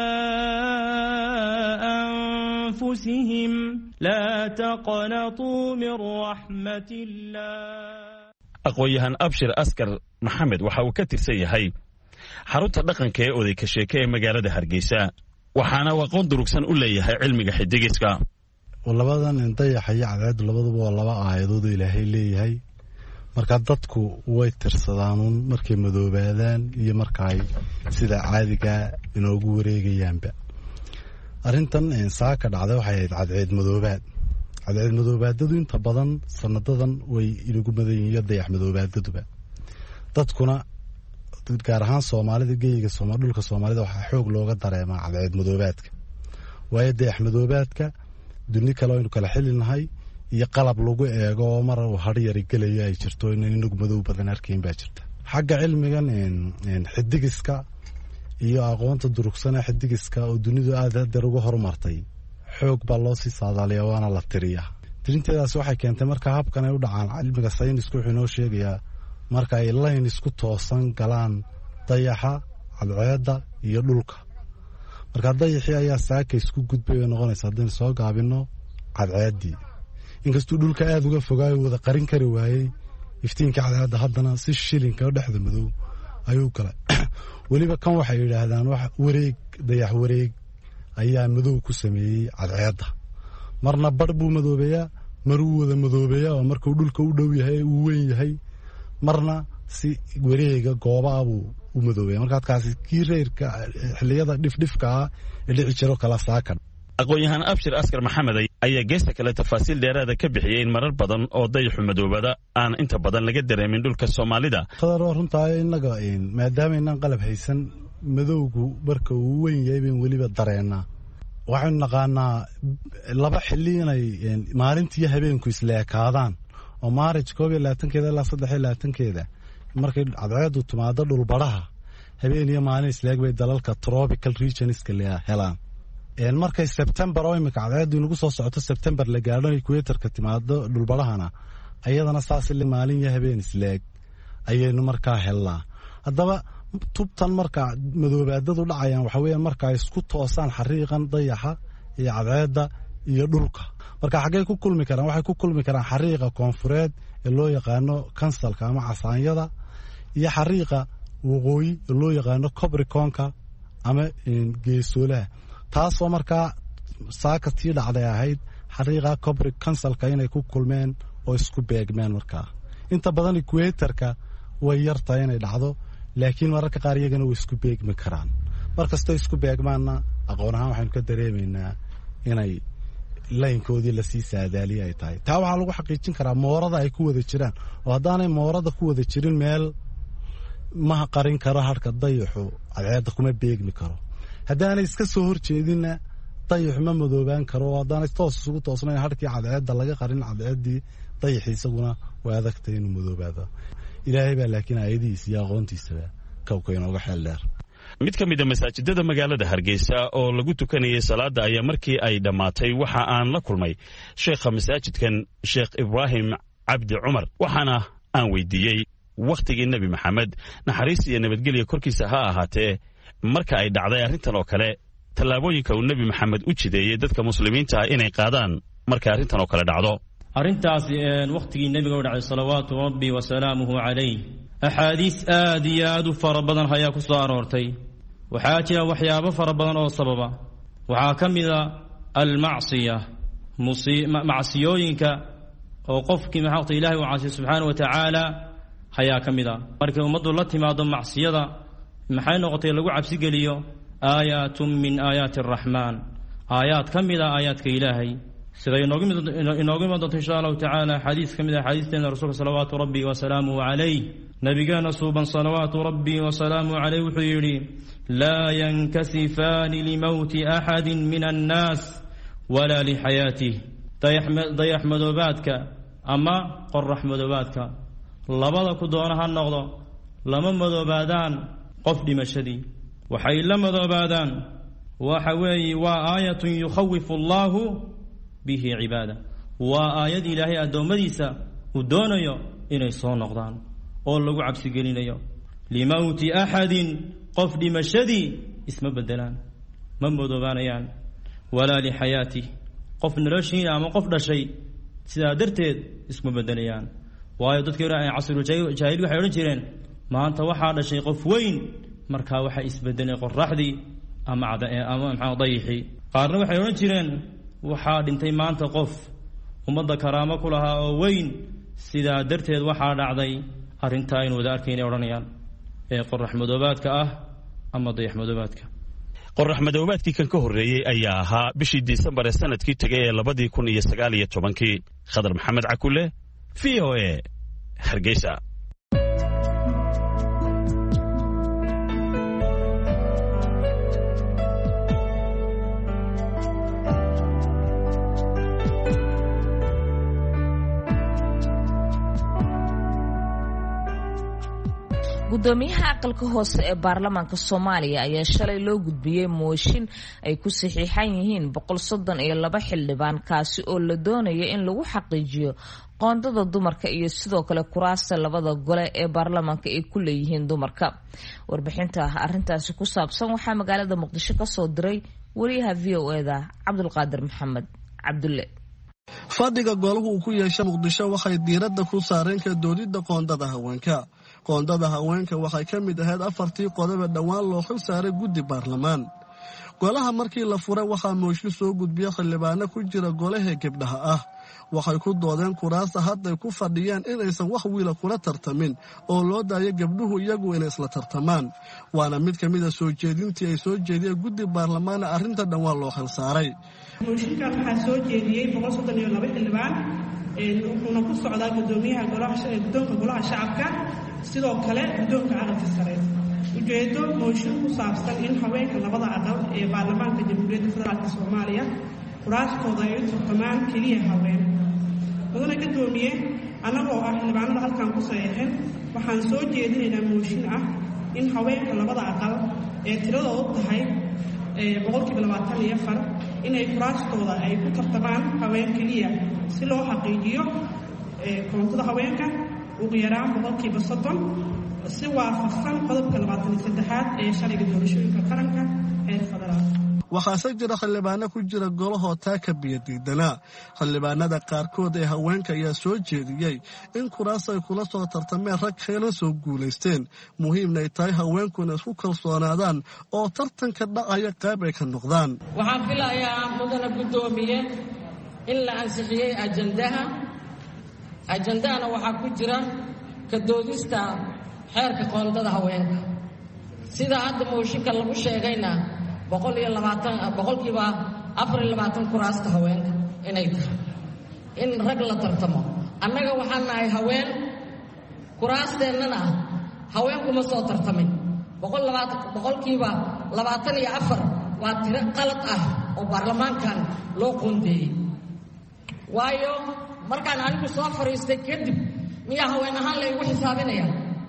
أنفسهم لا تقنطوا من رحمة الله
aqoon-yahan abshir askar maxamed waxa uu ka tirsan yahay xarunta dhaqanka ee oday ka sheeke ee magaalada Hargeysa waxaana uu aqoon durugsan u leeyahay cilmiga xidigiska
labadan dayaxa iyo cadceedu labaduba waa laba aayadood Ilaahay leeyahay marka dadku way tirsadaan markay madoobaadaan iyo markay sida caadiga inoogu wareegayaanba arrintan saaka dhacday waxay ahayd cadceed madoobaad cadceed madoobaadadu inta badan sanadadan way inagu madan yihiin dayax madoobaadaduba dadkuna gaar ahaan Soomaalida geeyiga Soomaali dhulka Soomaalida waxaa xoog looga dareemaa cadceed madoobaadka waayo dayax madoobaadka dunni kale oo kala xilinahay iyo qalab lagu eego mar uu har yar galaya ay jirto in inagu madoob badan arkayn baa jirta xagga cilmigan in xidigiska iyo aqoonta durugsan ee xidigiska oo dunidu aad aad ugu horumartay xoog baa loo sii saadaaliyaa waana la tiriyaa tirinteedaas waxay keentay marka habkan ay u dhacaan cilmiga saynisku wuxuu noo sheegayaa marka ay line isku toosan galaan dayaxa cadceedda iyo dhulka marka dayaxii ayaa saaka isku gudbay oo noqonaysa haddii soo gaabino cadceeddii inkastoo dhulka aad uga fogaayo wada qarin kari waayey iftiinka cadceedda haddana si shilinka dhexda madow ayuu galay weliba kan waxay yidhaahdaan wax wareeg dayax wareeg ayaa madow ku sameeyey cadceedda marna bar buu madoobeeyaa maruu wada madoobeeya oo markuu dhulka u dhow yahay uu weyn yahay marna si wareega goobaha buu u madoobeeya marka halkaasi kii reerka xilliyada dhifdhifka ah ee dhici jiro kala saakan
aqoon-yahaan abshir askar maxamed ayaa geesta kale tafaasiil dheeraada ka bixiyey in marar badan oo dayaxu madoobada aan inta badan laga dareemin dhulka Soomaalida
qadar runtaa inaga in maadaama inaan qalab haysan madowgu marka uu weyn yahay been waliba dareena waxaan naqaanaa laba xilli inay maalintii habeenku isleekaadaan oo Maarch koob iyo labaatankeeda ilaa saddex iyo labaatankeeda markay cadceedu timaado dhul baraha habeen iyo maalin isleeg bay dalalka tropical regions-ka helaan een markay September oo imika cadceedu inagu soo socoto September la gaadho equator-ka timaado dhul barahana ayadana saas ilaa maalin iyo habeen isleeg ayaynu markaa helnaa haddaba tubtan marka madoobaadadu dhacayaan waxa weeyaan marka ay isku toosaan xariiqan dayaxa iyo cadceedda iyo dhulka marka xagee ku kulmi karaan waxay ku kulmi karaan xariiqa koonfureed ee loo yaqaano kansalka ama casaanyada iyo xariiqa waqooyi ee loo yaqaano Capricorn-ka ama geesoolaha taasoo markaa saakatii dhacday ahayd xariiqa Capricorn kansalka inay ku kulmeen oo isku beegmeen markaa inta badan equator-ka way yartahay inay dhacdo laakiin mararka qaar iyagana way isku beegmi karaan markasta isku beegmaana aqoon ahaan waxaynu ka dareemaynaa inay laynkoodii la sii saadaaliye ay tahay taa waxaa lagu xaqiijin karaa moorada ay ku wada jiraan oo haddaanay moorada ku wada jirin meel ma qarin karo harka dayaxu cadceedda kuma beegmi karo haddaanay iska soo horjeedinna dayaxu ma madoobaan karo oo haddaanay toos isugu toosnayn harkii cadceedda laga qarin cadceeddii dayaxii isaguna waa adagtay inuu madoobaado ilaahay baa laakiin aayadihiisa iyo aqoontiisaba kawka inooga xeel dheer
mid ka mid a masaajidada magaalada Hargeysa oo lagu tukanayay salaada ayaa markii ay dhamaatay waxa aan la kulmay sheekha masaajidkan Sheekh Ibrahim Cabdi Cumar waxaana aan weydiiyey waqtigii Nabi Maxamed naxariis iyo nabadgelyo korkiisa ha ahaatee marka ay dhacday arrintan oo kale tallaabooyinka uu Nabi Maxamed u jideeyay dadka muslimiinta ah inay qaadaan marka arrintan oo kale dhacdo
arrintaas waqtigii nabiga u dhacay salawaatu rabbi wa salaamuhu alayhi axaadiis aad iyo aad u fara badan ayaa ku soo aroortay waxaa jira waxyaabo fara badan oo sababa waxaa ka mid ah almacsiya macsiyooyinka oo qofkii maxaa ilaahay u caasiyo subxaanahu wa tacaala ayaa ka mid ah markay ummaddu la timaado macsiyada maxay noqotay lagu cabsi geliyo aayaatun min aayaati araxmaan aayaad ka mid ah aayaadka ilaahay sida inoogu inoogu iman doonto insha allahu tacaala xadiis ka mid ah xadiisteena rasuulka salawaatu rabbi wa salaamuhu calayh nabigeena suuban salawaatu rabbi wa salaamuhu calayh wuxuu yidhi laa yankasifaani limowti axadin min annaas walaa lixayaatih dayax madoobaadka ama qorax madoobaadka labada ku doona ha noqdo lama madoobaadaan qof dhimashadii waxay la madoobaadaan waxa weeye waa aayatun yukhawifu allahu bihi cibaada waa aayad ilaahay addoommadiisa uu doonayo inay soo noqdaan oo lagu cabsi gelinayo limowti axadin qof dhimashadii isma bedelaan ma madoobaanayaan walaa lixayaatih qof noloshiina ama qof dhashay sidaa darteed isma bedelayaan waayo dadkii hore ay casrujaahili waxay odhan jireen maanta waxaa dhashay qof weyn markaa waxaa isbedelay qoraxdii ama ama maxaa dayixii qaarna waxay odhan jireen waxaa dhintay maanta qof ummadda karaamo ku lahaa oo weyn sidaa darteed waxaa dhacday arrintaa in wada arkaynay odhanayaan ee qorax madoobaadka ah ama dayax madoobaadka
qorax madoobaadkii kan ka horreeyey ayaa ahaa bishii Disembar ee sanadkii tagay ee labadii kun iyo sagaal iyo tobankii Khadar Maxamed Cakule V O A Hargeysa
gudoomiyaha aqalka hoose ee baarlamaanka Soomaaliya ayaa shalay loo gudbiyay mooshin ay ku saxiixan yihiin boqol soddon iyo laba xildhibaan kaasi oo la doonayo in lagu xaqiijiyo qoondada dumarka iyo sidoo kale kuraasta labada gole ee baarlamaanka ay ku leeyihiin dumarka warbixinta arintaasi ku saabsan waxaa magaalada Muqdisho ka soo diray wariyaha V O A da Cabdulqaadir Maxamed Cabdulle
fadhiga goluhu uu ku yeeshay Muqdisho waxay diiradda ku saareen ka doodida qoondada haweenka qoondada haweenka waxay ka mid ahayd afartii qodob ee dhawaan loo xil saaray guddi baarlamaan golaha markii la furay waxaa mooshin soo gudbiya xildhibaano ku jira golaha gabdhaha ah waxay ku doodeen kuraasta hadday ku fadhiyaan inaysan wax wiila kula tartamin oo loo daayo gabdhuhu iyagu inay isla tartamaan waana mid ka mid a soo jeedintii ay soo jeediyeen guddi baarlamaana arrinta dhan waa loo xilsaaray
mooshinkan waxaa soo jeediyey boqol soddon iyo laba xildhibaan wuxuuna ku socdaa gudoomiyaha guddoonka golaha shacabka sidoo kale guddoonka aqalka sare ujeedo mooshin ku saabsan in haweenka labada aqal ee baarlamaanka jamhuuriyadda federaalk soomaaliya kuraaskooda ay u tartamaan keliya haween mudane gudoomiye annagoo ah xildhibaanada halkan ku saxeexeen waxaan soo jeedinaynaa mooshin ah in haweenka labada aqal ee tiradoodu tahay boqolkiiba labaatan iyo afar inay kuraastooda ay ku tartamaan haween keliya si loo xaqiijiyo koontada haweenka ugu yaraan boqolkiiba soddon si waafaqsan qodobka labaatan iyo saddexaad ee sharciga doorashooyinka qaranka heer federaal
waxaase jira xildhibaano ku jira golahoo taa ka biyadiidanaa xildhibaanada qaarkood ee haweenka ayaa soo jeediyey in kuraas ay kula soo tartameen rag keena soo guulaysteen muhiimna ay tahay haweenkuna isku kalsoonaadaan oo tartanka dhacaya qayb ay ka noqdaan
waxaan filayaa mudana guddoomiye in la ansixiyey ajandaha ajandahana waxaa ku jira ka doodista xeerka qoondada haweenka sida hadda mooshinka lagu sheegayna boqol iyo labaatan boqolkiiba afar iyo labaatan kuraasta haweenka inay tahay in rag la tartamo annaga waxaan nahay haween kuraasteennana haweenkuma soo tartamin boqol labaatan boqolkiiba labaatan iyo afar waa tiro qalad ah oo baarlamaankan loo qoondeeyey waayo markaan anigu soo fadhiistay kadib miyaa haween ahaan laygu xisaabinaya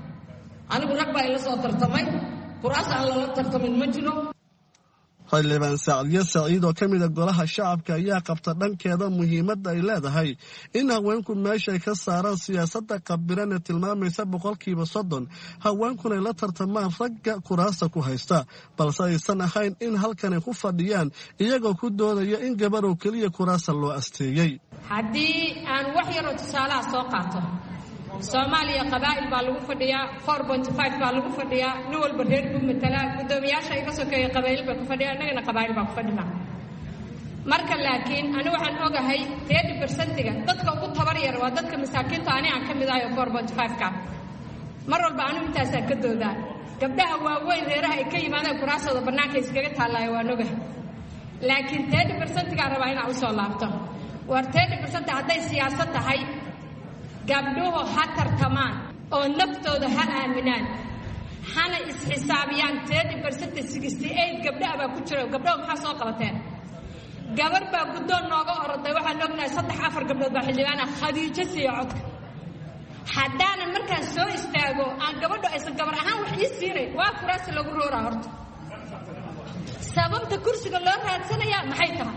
anigu rag baa ila soo tartamay kuraas aan lala tartamin ma jiro
xildhibaan sacdiye saciid oo ka mida golaha shacabka ayaa qabta dhankeeda muhiimadda ay leedahay in haweenku meeshay ka saaraan siyaasadda qabiran ee tilmaamaysa boqolkiiba soddon haweenkunay la tartamaan ragga kuraasta ku haysta balse aysan ahayn in halkanay ku fadhiyaan iyagoo ku doodaya in gabarow keliya kuraasta loo asteeyey
haddii aan wax yaroo tusaalaha soo qaato soomaaliya qabaa'il baa lagu fadhiyaa four point five baa lagu fadhiyaa nin walba reer buu matalaa guddoomiyaasha iga sokeeya qabaa'il baa ku fadhiyaa innagana qabaa'il baa ku fadhinaa marka laakiin ani waxaan ogahay thirty percentiga dadka ugu tabar yar waa dadka masaakiinta ani aan ka mid ahay oo four point five ka mar walba anigu intaasaan ka doodaa gabdhaha waaweyn reeraha ay ka yimaadeen kuraasooda bannaanka iskaga taallaayo waan ogahay laakiin thirty percentigaa rabaa inaan usoo laabto war thirty percent hadday siyaasad tahay gabdhuhu ha tartamaan oo naftooda ha aaminaan hana isxisaabiyaan thirty percent sixty eight gabdhaha baa ku jira gabdhaha maxaa soo qabateen gabar baa guddoon nooga oroday waxaan ognahay saddex afar gabdhood baa xildhibaana khadiijo siiya codka haddaanan markaan soo istaago aan gabadho aysan gabar ahaan wax ii siinayn waa kuraasi lagu rooraa horta sababta kursiga loo raadsanayaa maxay tahay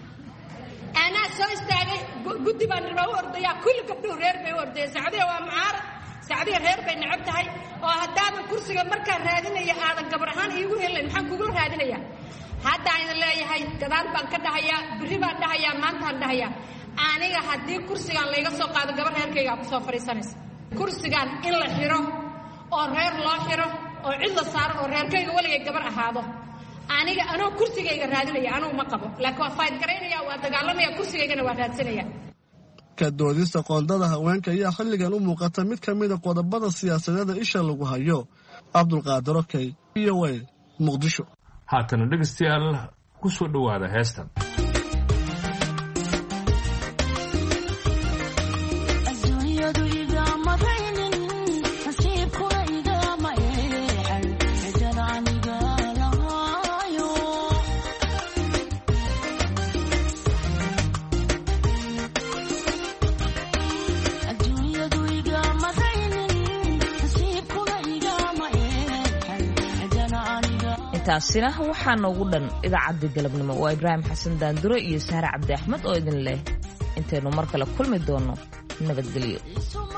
anaa soo istaagay guddi baan rabaa u ordayaa kulli gabdhuhu reer bay u ordaya sacdiya waa mucaarad sacdiya reer bay necab tahay oo haddaadan kursiga markaan raadinaya aadan gabar ahaan iigu helayn maxaan kugula raadinayaa haddaan idin leeyahay gadaal baan ka dhahayaa berri baan dhahayaa maantaan dhahayaa aniga haddii kursigaan layga soo qaado gabar reerkaygaa ku soo fadhiisanaysa kursigaan in la xiro oo reer loo xiro oo cid la saaro oo reerkayga weligay gabar ahaado aniga anoo kursigayga raadinaya anugu ma qabo laakiin waa fayd garaynaya waa dagaalamaya kursigaygana waa raadsanaya
ka doodista qoondada haweenka ayaa xilligan u muuqata mid ka mida qodobada siyaasadeeda isha lagu hayo cabdulqaadir okey v o a muqdisho
haatana dhegaystayaal ku soo dhowaada heestan
taasina waxaa noogu dhan idaacadii galabnimo waa ibraahim xasan daandure iyo sahre cabdi axmed oo idin leh intaynu mar kale kulmi doonno nabadgelyo.